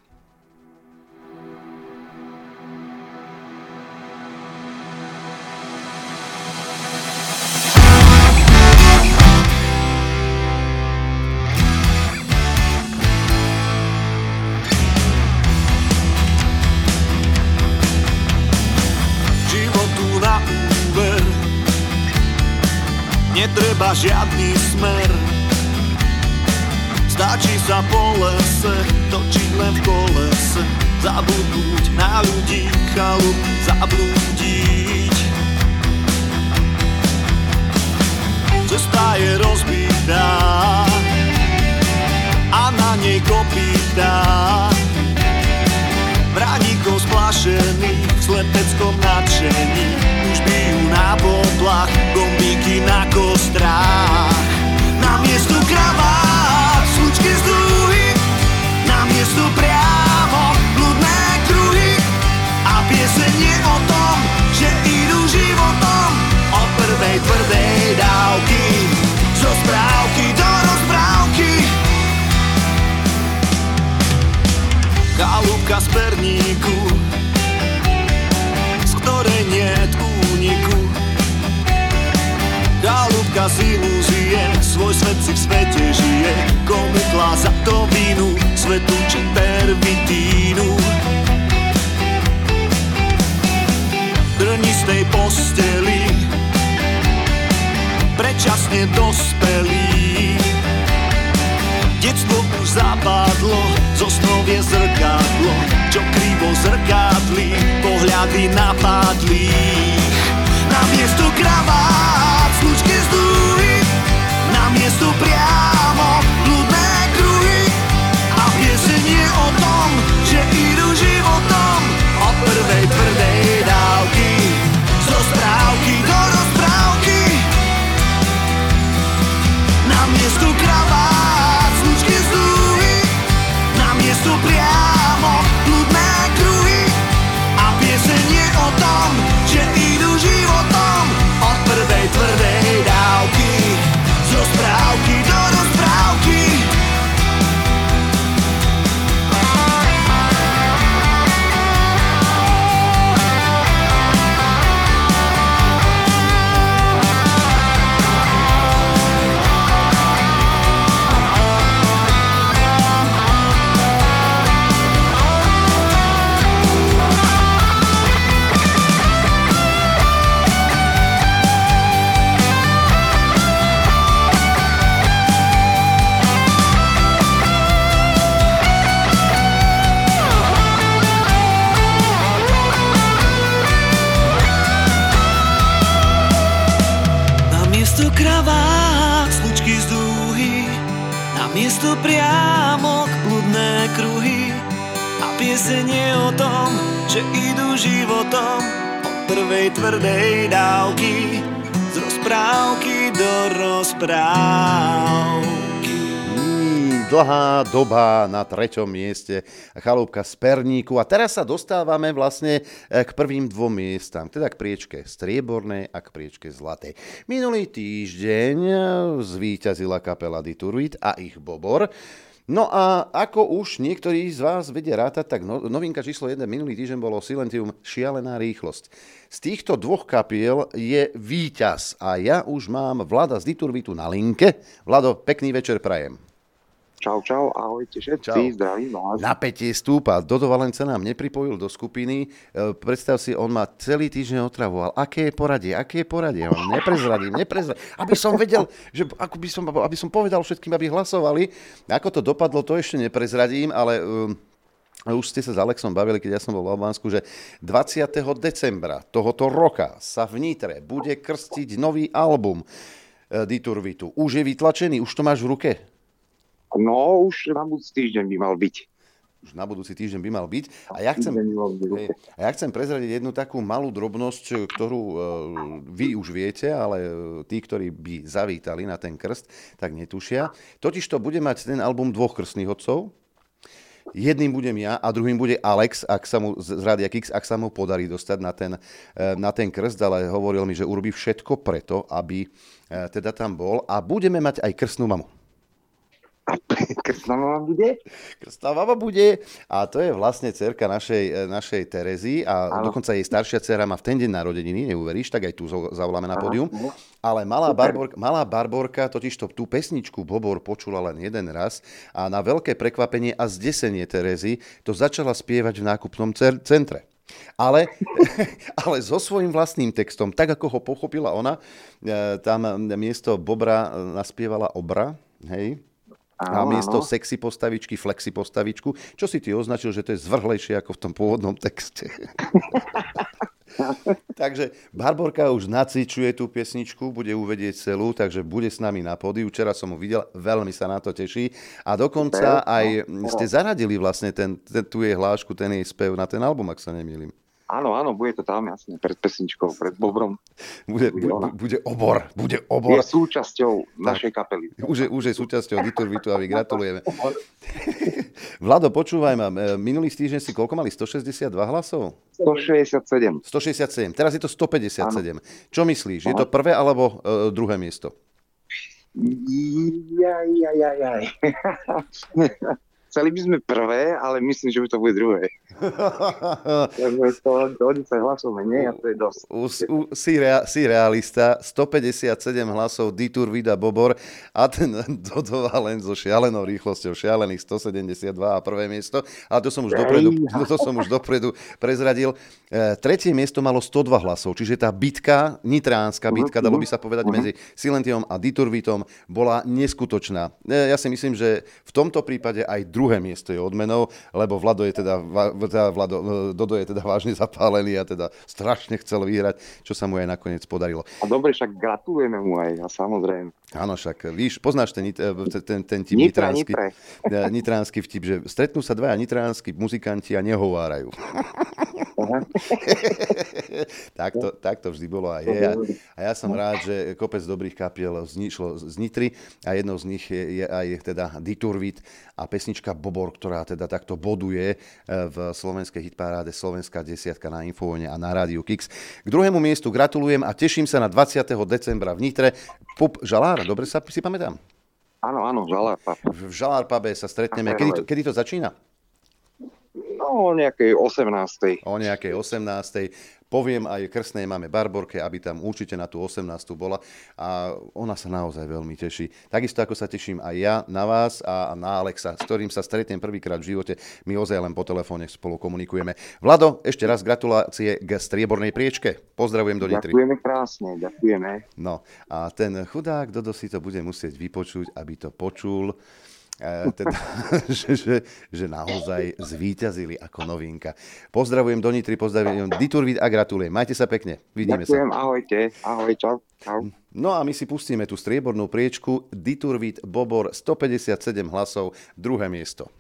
Netreba žiadny smer, stačí sa po lese točiť len v kolese, zabudnúť na ľudí, chalup zablúdiť. Cesta je rozbitá a na nej kopýtá braníkov splašených v slepeckom nadšení. Už bijú na poplach, gombíky na kostrách. Namiesto kravát, slučky z dúhy, namiesto priamo bludné kruhy. A pieseň je o tom, že idú životom od prvej tvrdej dávky, zo správky do rozprávky. Chalúbka z Perníku, z ktorej niet úniku. Chalúbka z ilúzie, svoj svet si v svete žije. Komu klá za to vínu, svetu či pervitínu. Trnistej posteli, predčasne dospelí. Detstvo už zapadlo, zo snov je zrkadlo, čo krivo zrkadlí, pohľady napadlých. Namiesto kravát, slučky z dúhy, namiesto priamo bludné kruhy. A pieseň je o tom, že idú životom od prvej tvrdej dávky, zo správky do rozprávky. Namiesto kravát, slučky z dúhy, namiesto priamo bludné kruhy. A pieseň je o tom, že idú životom od prvej tvrdej dávky, z rozprávky do rozprávky. Slučky z dúhy, namiesto priamok bludné kruhy. A pieseň je o tom, že idú životom od prvej tvrdej dávky, z rozprávky do rozprávky. Dlhá doba na 3. mieste, Chalúbka z Perníku. A teraz sa dostávame vlastne k prvým 2 miestam, teda k priečke striebornej a k priečke zlatej. Minulý týždeň zvíťazila kapela Diturbit a ich Bobor. No a ako už niektorí z vás vedia rátať, tak novinka číslo 1 minulý týždeň bolo Silentium Šialená rýchlosť. Z týchto 2 kapiel je víťaz a ja už mám Vlada z Diturbitu na linke. Vlado, pekný večer prajem. Čau, ahojte všetci, zdravím vás. Napätie stúpa, Dodo Valenca nám nepripojil do skupiny, predstav si, on ma celý týždeň otravoval. Aké je poradie? Neprezradím. Aby som vedel, že aby som povedal všetkým, aby hlasovali. Ako to dopadlo, to ešte neprezradím, ale už ste sa s Alexom bavili, keď ja som bol v Albánsku, že 20. decembra tohoto roka sa v Nitre bude krstiť nový album Diturbitu. Už je vytlačený, už to máš v ruke? No, už na budúci týždeň by mal byť. Už na budúci týždeň by mal byť. A ja chcem prezradiť jednu takú malú drobnosť, ktorú vy už viete, ale tí, ktorí by zavítali na ten krst, tak netušia. Totiž to bude mať ten album 2 krstných otcov. Jedným budem ja a druhým bude Alex, ak sa mu z Rádia Kix, ak sa mu podarí dostať na ten krst, ale hovoril mi, že urobí všetko preto, aby teda tam bol a budeme mať aj krstnú mamu. Krstná mama bude? Krstná mama bude a to je vlastne dcerka našej Terezy a dokonca jej staršia dcera má v ten deň narodeniny, neuveríš, tak aj tu zavoláme na pódium. Ale malá Barborka totižto tú pesničku Bobor počula len jeden raz a na veľké prekvapenie a zdesenie Terezy to začala spievať v nákupnom centre. Ale so svojím vlastným textom, tak ako ho pochopila ona, tam miesto Bobra naspievala Obra, hej? A miesto sexy postavičky, flexi postavičku, čo si ty označil, že to je zvrhlejšie ako v tom pôvodnom texte. Takže Barborka už nacvičuje tú piesničku, bude uvedieť celú, takže bude s nami na pódiu. Včera som ho videl, veľmi sa na to teší. A dokonca aj ste zaradili vlastne tú jej hlášku, ten jej spev na ten album, ak sa nemýlim. Áno, bude to tam, jasne, pred pesničkou, pred Bobrom. Bude obor. Je súčasťou našej kapely. Už je súčasťou Diturvitu a my gratulujeme. Vlado, počúvaj ma, minulý týždeň si koľko mali? 162 hlasov? 167. 167, teraz je to 157. Áno. Čo myslíš, je to prvé alebo druhé miesto? Chceli by sme prvé, ale myslím, že by to bude druhé. To 10 hlasov menej a to je dosť. Si realista, 157 hlasov Diturvit a Bobor a ten dodoval len so šialenou rýchlosťou, šialených 172 a prvé miesto, ale to som už dopredu prezradil. Tretie miesto malo 102 hlasov, čiže tá bitka, nitránska bitka, dalo by sa povedať, medzi Silentiom a Diturvitom bola neskutočná. Ja si myslím, že v tomto prípade aj druhé miesto je odmenou, lebo Dodo je teda vážne zapálený a teda strašne chcel vyhrať, čo sa mu aj nakoniec podarilo. A dobre, však gratulujeme mu aj, a samozrejme. Áno, však, víš, poznáš ten tip nitránsky vtip, že stretnú sa dvaja nitránsky muzikanti a nehovárajú. tak to vždy bolo aj je. A ja som rád, že kopec dobrých kapiel vzniklo z Nitry a jednou z nich je aj teda Diturvit a pesnička Bobor, ktorá teda takto boduje v slovenskej hitparáde Slovenská desiatka na Infovojne a na Rádiu Kix. K druhému miestu gratulujem a teším sa na 20. decembra v Nitre. Pup Žalár, dobre si pamätám? Áno, Žalár Pub. V Žalár Pube sa stretneme. Kedy to začína? No, o nejakej 18. Poviem aj krstnej máme Barborke, aby tam určite na tú 18. bola a ona sa naozaj veľmi teší. Takisto ako sa teším aj ja na vás a na Alexa, s ktorým sa stretnem prvýkrát v živote. My ozaj len po telefóne spolu komunikujeme. Vlado, ešte raz gratulácie k striebornej priečke. Pozdravujem do Nitry. Ďakujeme krásne, ďakujeme. No a ten chudák Dodo si to bude musieť vypočuť, aby to počul. Teda, že naozaj zvíťazili ako novinka. Pozdravujem do Nitry, pozdravujem Diturvit a gratulujem. Majte sa pekne. Vidíme Ďakujem, sa. Ahoj, čau. No a my si pustíme tú striebornú priečku. Diturvit Bobor 157 hlasov, druhé miesto.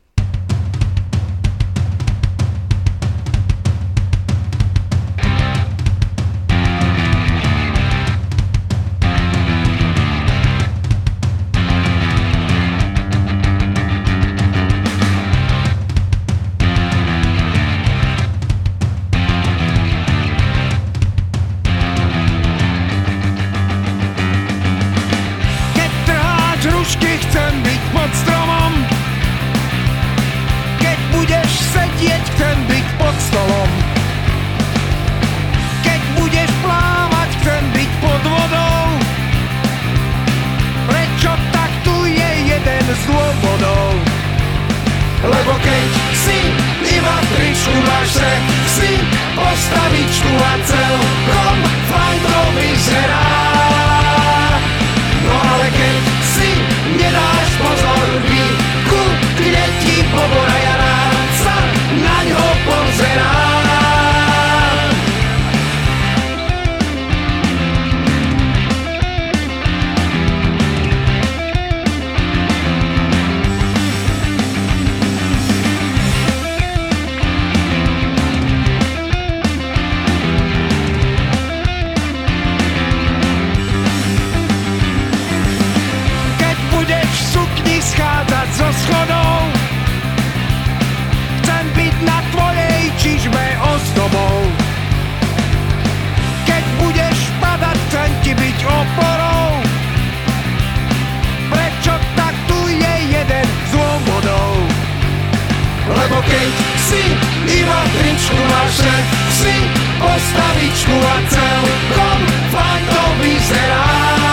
hlavičku a celkom fajn to vyzerá.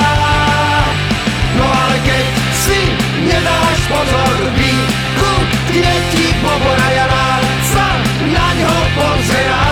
No ale keď si nedáš pozor, vykutne ti bobor a ja rád sa na ňo pozerám.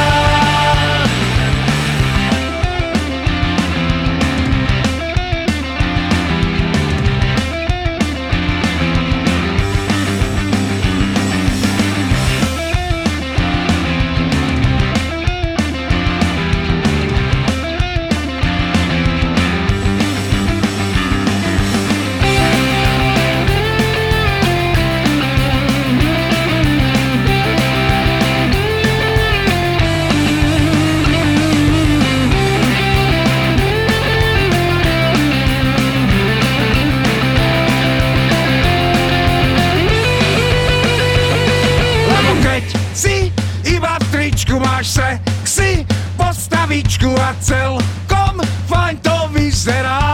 Máš sexy postavičku a celkom fajn to vyzerá.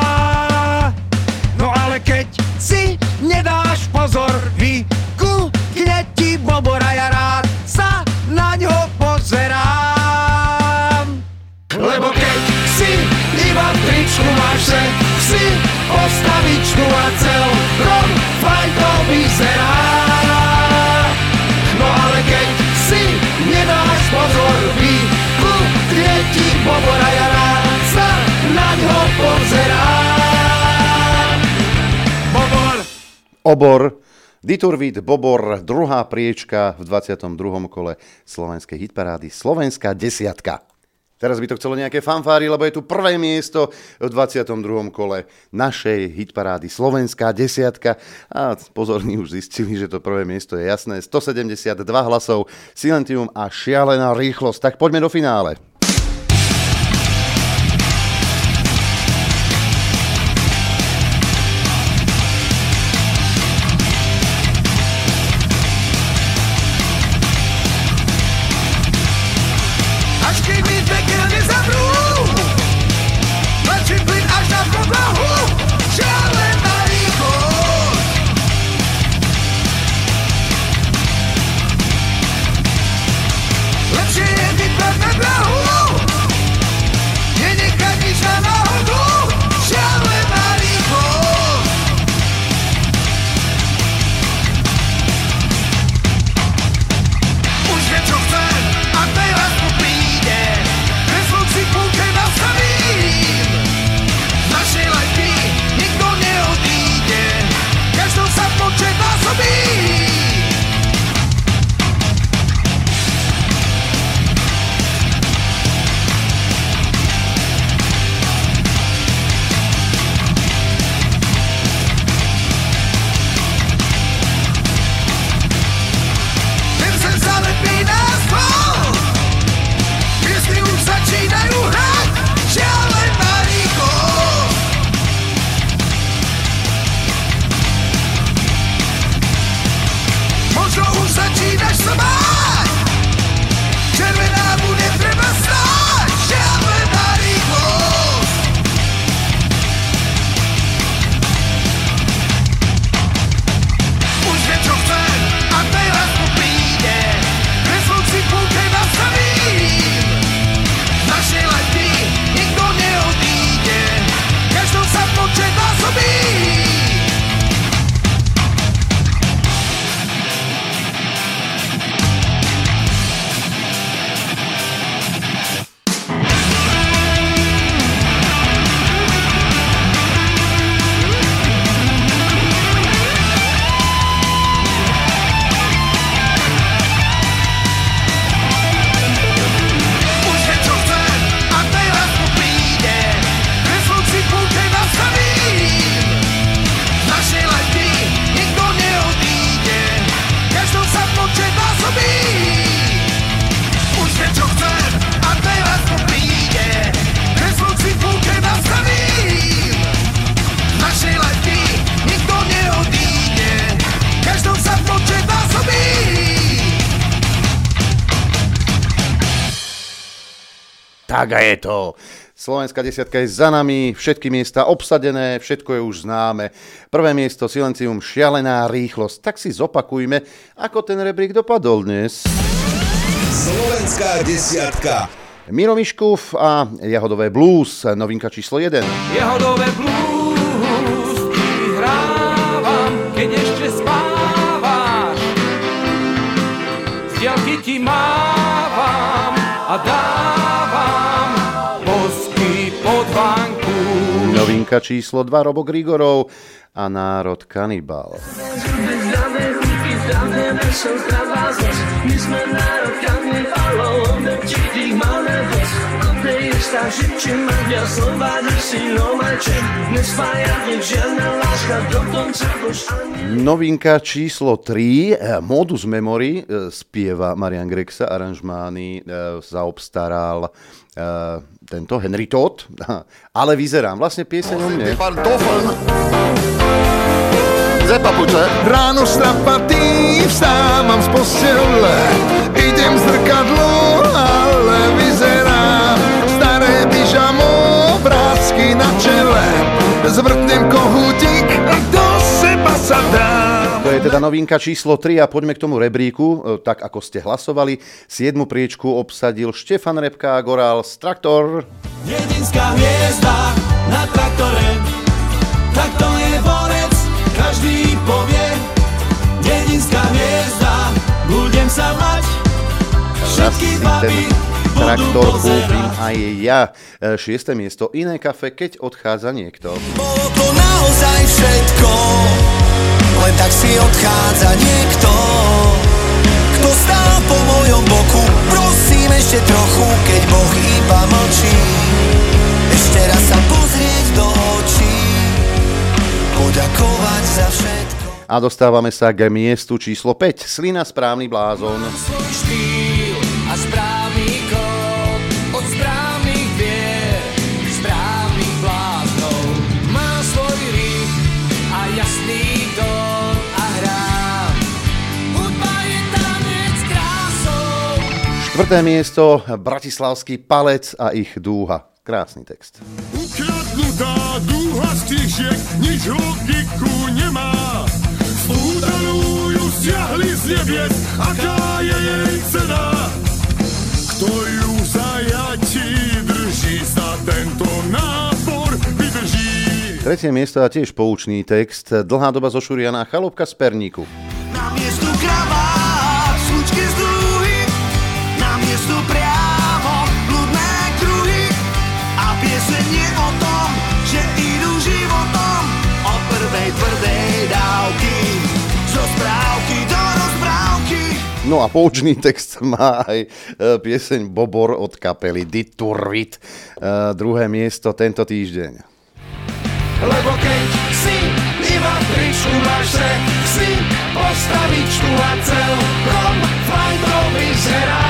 No ale keď si nedáš pozor, vykúkne ti bobor a ja rád sa na ňo pozerám. Lebo keď si iba v tričku, máš sexy postavičku a celkom fajn to vyzerá. No ale keď si nedáš pozor, vykúkne ti bobor a ja rád sa na ňo pozerám. Bobor. Obor, Diturvit, Bobor, druhá priečka v 22. kole slovenskej hitparády, Slovenská desiatka. Teraz by to chcelo nejaké fanfáry, lebo je tu prvé miesto v 22. kole našej hitparády Slovenská desiatka. A pozorní už zistili, že to prvé miesto je jasné. 172 hlasov, Silentium a šialená rýchlosť. Tak poďme do finále. Tak a je to. Slovenská desiatka je za nami, všetky miesta obsadené, všetko je už známe. Prvé miesto Silencium, šialená rýchlosť. Tak si zopakujme, ako ten rebrík dopadol dnes. Slovenská desiatka. Miro Miškov a Jahodové blues, novinka číslo 1. Jahodové blues ti hrávam, keď ešte spávaš. Z diaľky ti mávam a dávam bosky pod vánku. Novinka číslo 2, Robo Grigorov a Národ kanibal. My sme národ kanibalov, obeti tých máme dosť. Kde je stav, živči mrdia, slova drsí novače. Nespája nech žiadna láska, do konca bož ani... Novinka číslo 3, Modus Memory, spieva Marian Grexa, aranžmány zaobstaral tento Henry Todt, ale vyzerám vlastne pieseň o mne. Ráno strapatý, vstávam z postele, idem zrkadlo, ale vyzerám staré pyžamo, vrásky na čele, zvrtnem kohútik, do seba sa dám. To je teda novinka číslo 3 a poďme k tomu rebríku, tak ako ste hlasovali. 7. priečku obsadil Štefan Repka a Gorál z Traktor. Jedinská hviezda na traktore, tak to je borec, každý povie. Jedinská hviezda, budem sa mať, všetky baby Traktor kúpim aj ja. 6. miesto, Iné kafe, keď odchádza niekto. Bolo to naozaj všetko, len tak si odchádza niekto, kto stál po mojom boku. Prosím ešte trochu, keď Boh iba mlčí, ešte raz sa pozrieť do očí, poďakovať za všetko. A dostávame sa k miestu číslo 5, Slina, Správny blázon. Svoj štýl a správny kód, od správnych vier, správnych bláznov. Má svoj rým a jasný tón a hrám. Hudba je tanec krásou. 4. miesto, Bratislavský palec a ich dúha. Krásny text. Ukradnutá dúha stíšiek, nič logiku nemá. Údalu ju stiahli z nebiec, aká je jej cena. Kto ju v zajatí drží, sa tento nábor vydrží. 3. miesto a tiež poučný text, Dlhá doba zo Šuriana a Chalúbka z Perníku. Na miestu kravát, slučky z dúhy, na miestu priamo blúdne kruhy. A pieseň je o tom, že idú životom od prvej tvrdej dávky, zo správky do rozprávky. No a poučný text má aj pieseň Bobor od kapely Diturvit. 2. miesto tento týždeň. Lebo keď si iba v tričku máš se, si postavičku a celkom fajn to vyzerá.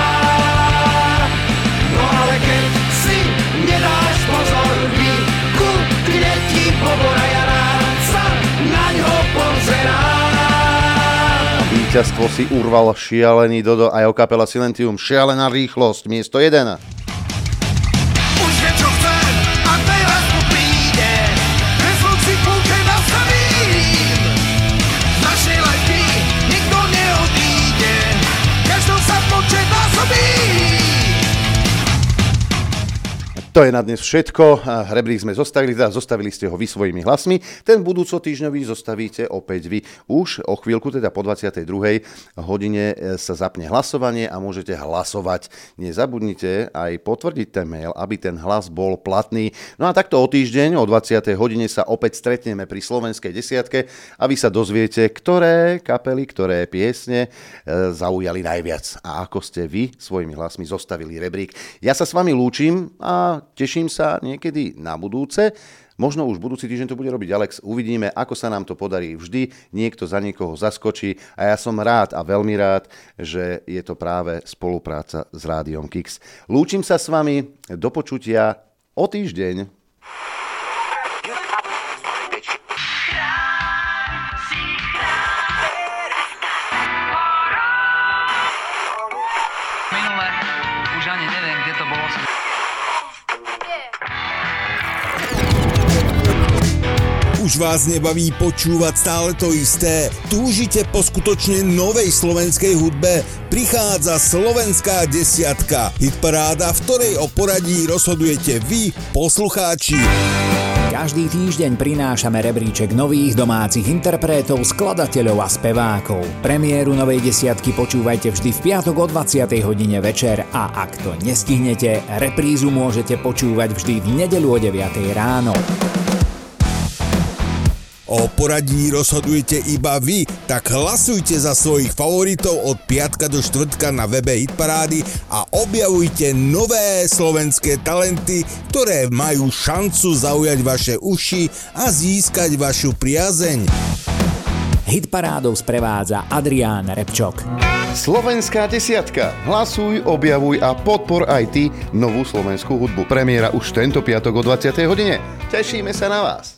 No ale keď si nedáš pozor, vykúkne ti Bobora Jana, sa na ňo pozerá. Víťazstvo si urval šialený Dodo a jeho kapela Silentium, Šialená rýchlosť, miesto 1. Už vie, čo chce, a teraz mu príde, bez si púke nastavím. Z našej letky nikto neodíde, každou sa počet násobí. To je na dnes všetko. Rebrík sme zostavili ste ho vy svojimi hlasmi. Ten budúcotýždňový zostavíte opäť vy. Už o chvíľku, teda po 22. hodine sa zapne hlasovanie a môžete hlasovať. Nezabudnite aj potvrdiť ten mail, aby ten hlas bol platný. No a takto o týždeň o 20. hodine sa opäť stretneme pri Slovenskej desiatke a vy sa dozviete, ktoré kapely, ktoré piesne zaujali najviac a ako ste vy svojimi hlasmi zostavili rebrík. Ja sa s vami lúčim a teším sa niekedy na budúce. Možno už budúci týždeň to bude robiť Alex. Uvidíme, ako sa nám to podarí. Vždy niekto za niekoho zaskočí a ja som rád a veľmi rád, že je to práve spolupráca s Rádiom Kix. Lúčim sa s vami. Do počutia o týždeň. Minule už ani neviem, kde to bolo. Už vás nebaví počúvať stále to isté? Túžite po skutočne novej slovenskej hudbe? Prichádza Slovenská desiatka. Hitparáda, v ktorej o poradí rozhodujete vy, poslucháči. Každý týždeň prinášame rebríček nových domácich interpretov, skladateľov a spevákov. Premiéru novej desiatky počúvajte vždy v piatok o 20. hodine večer a ak to nestihnete, reprízu môžete počúvať vždy v nedeľu o 9. ráno. O poradí rozhodujete iba vy, tak hlasujte za svojich favoritov od piatka do štvrtka na webe Hitparády a objavujte nové slovenské talenty, ktoré majú šancu zaujať vaše uši a získať vašu priazeň. Hitparádou sprevádza Adrián Repčok. Slovenská desiatka. Hlasuj, objavuj a podpor aj ty novú slovenskú hudbu. Premiéra už tento piatok o 20. hodine. Tešíme sa na vás.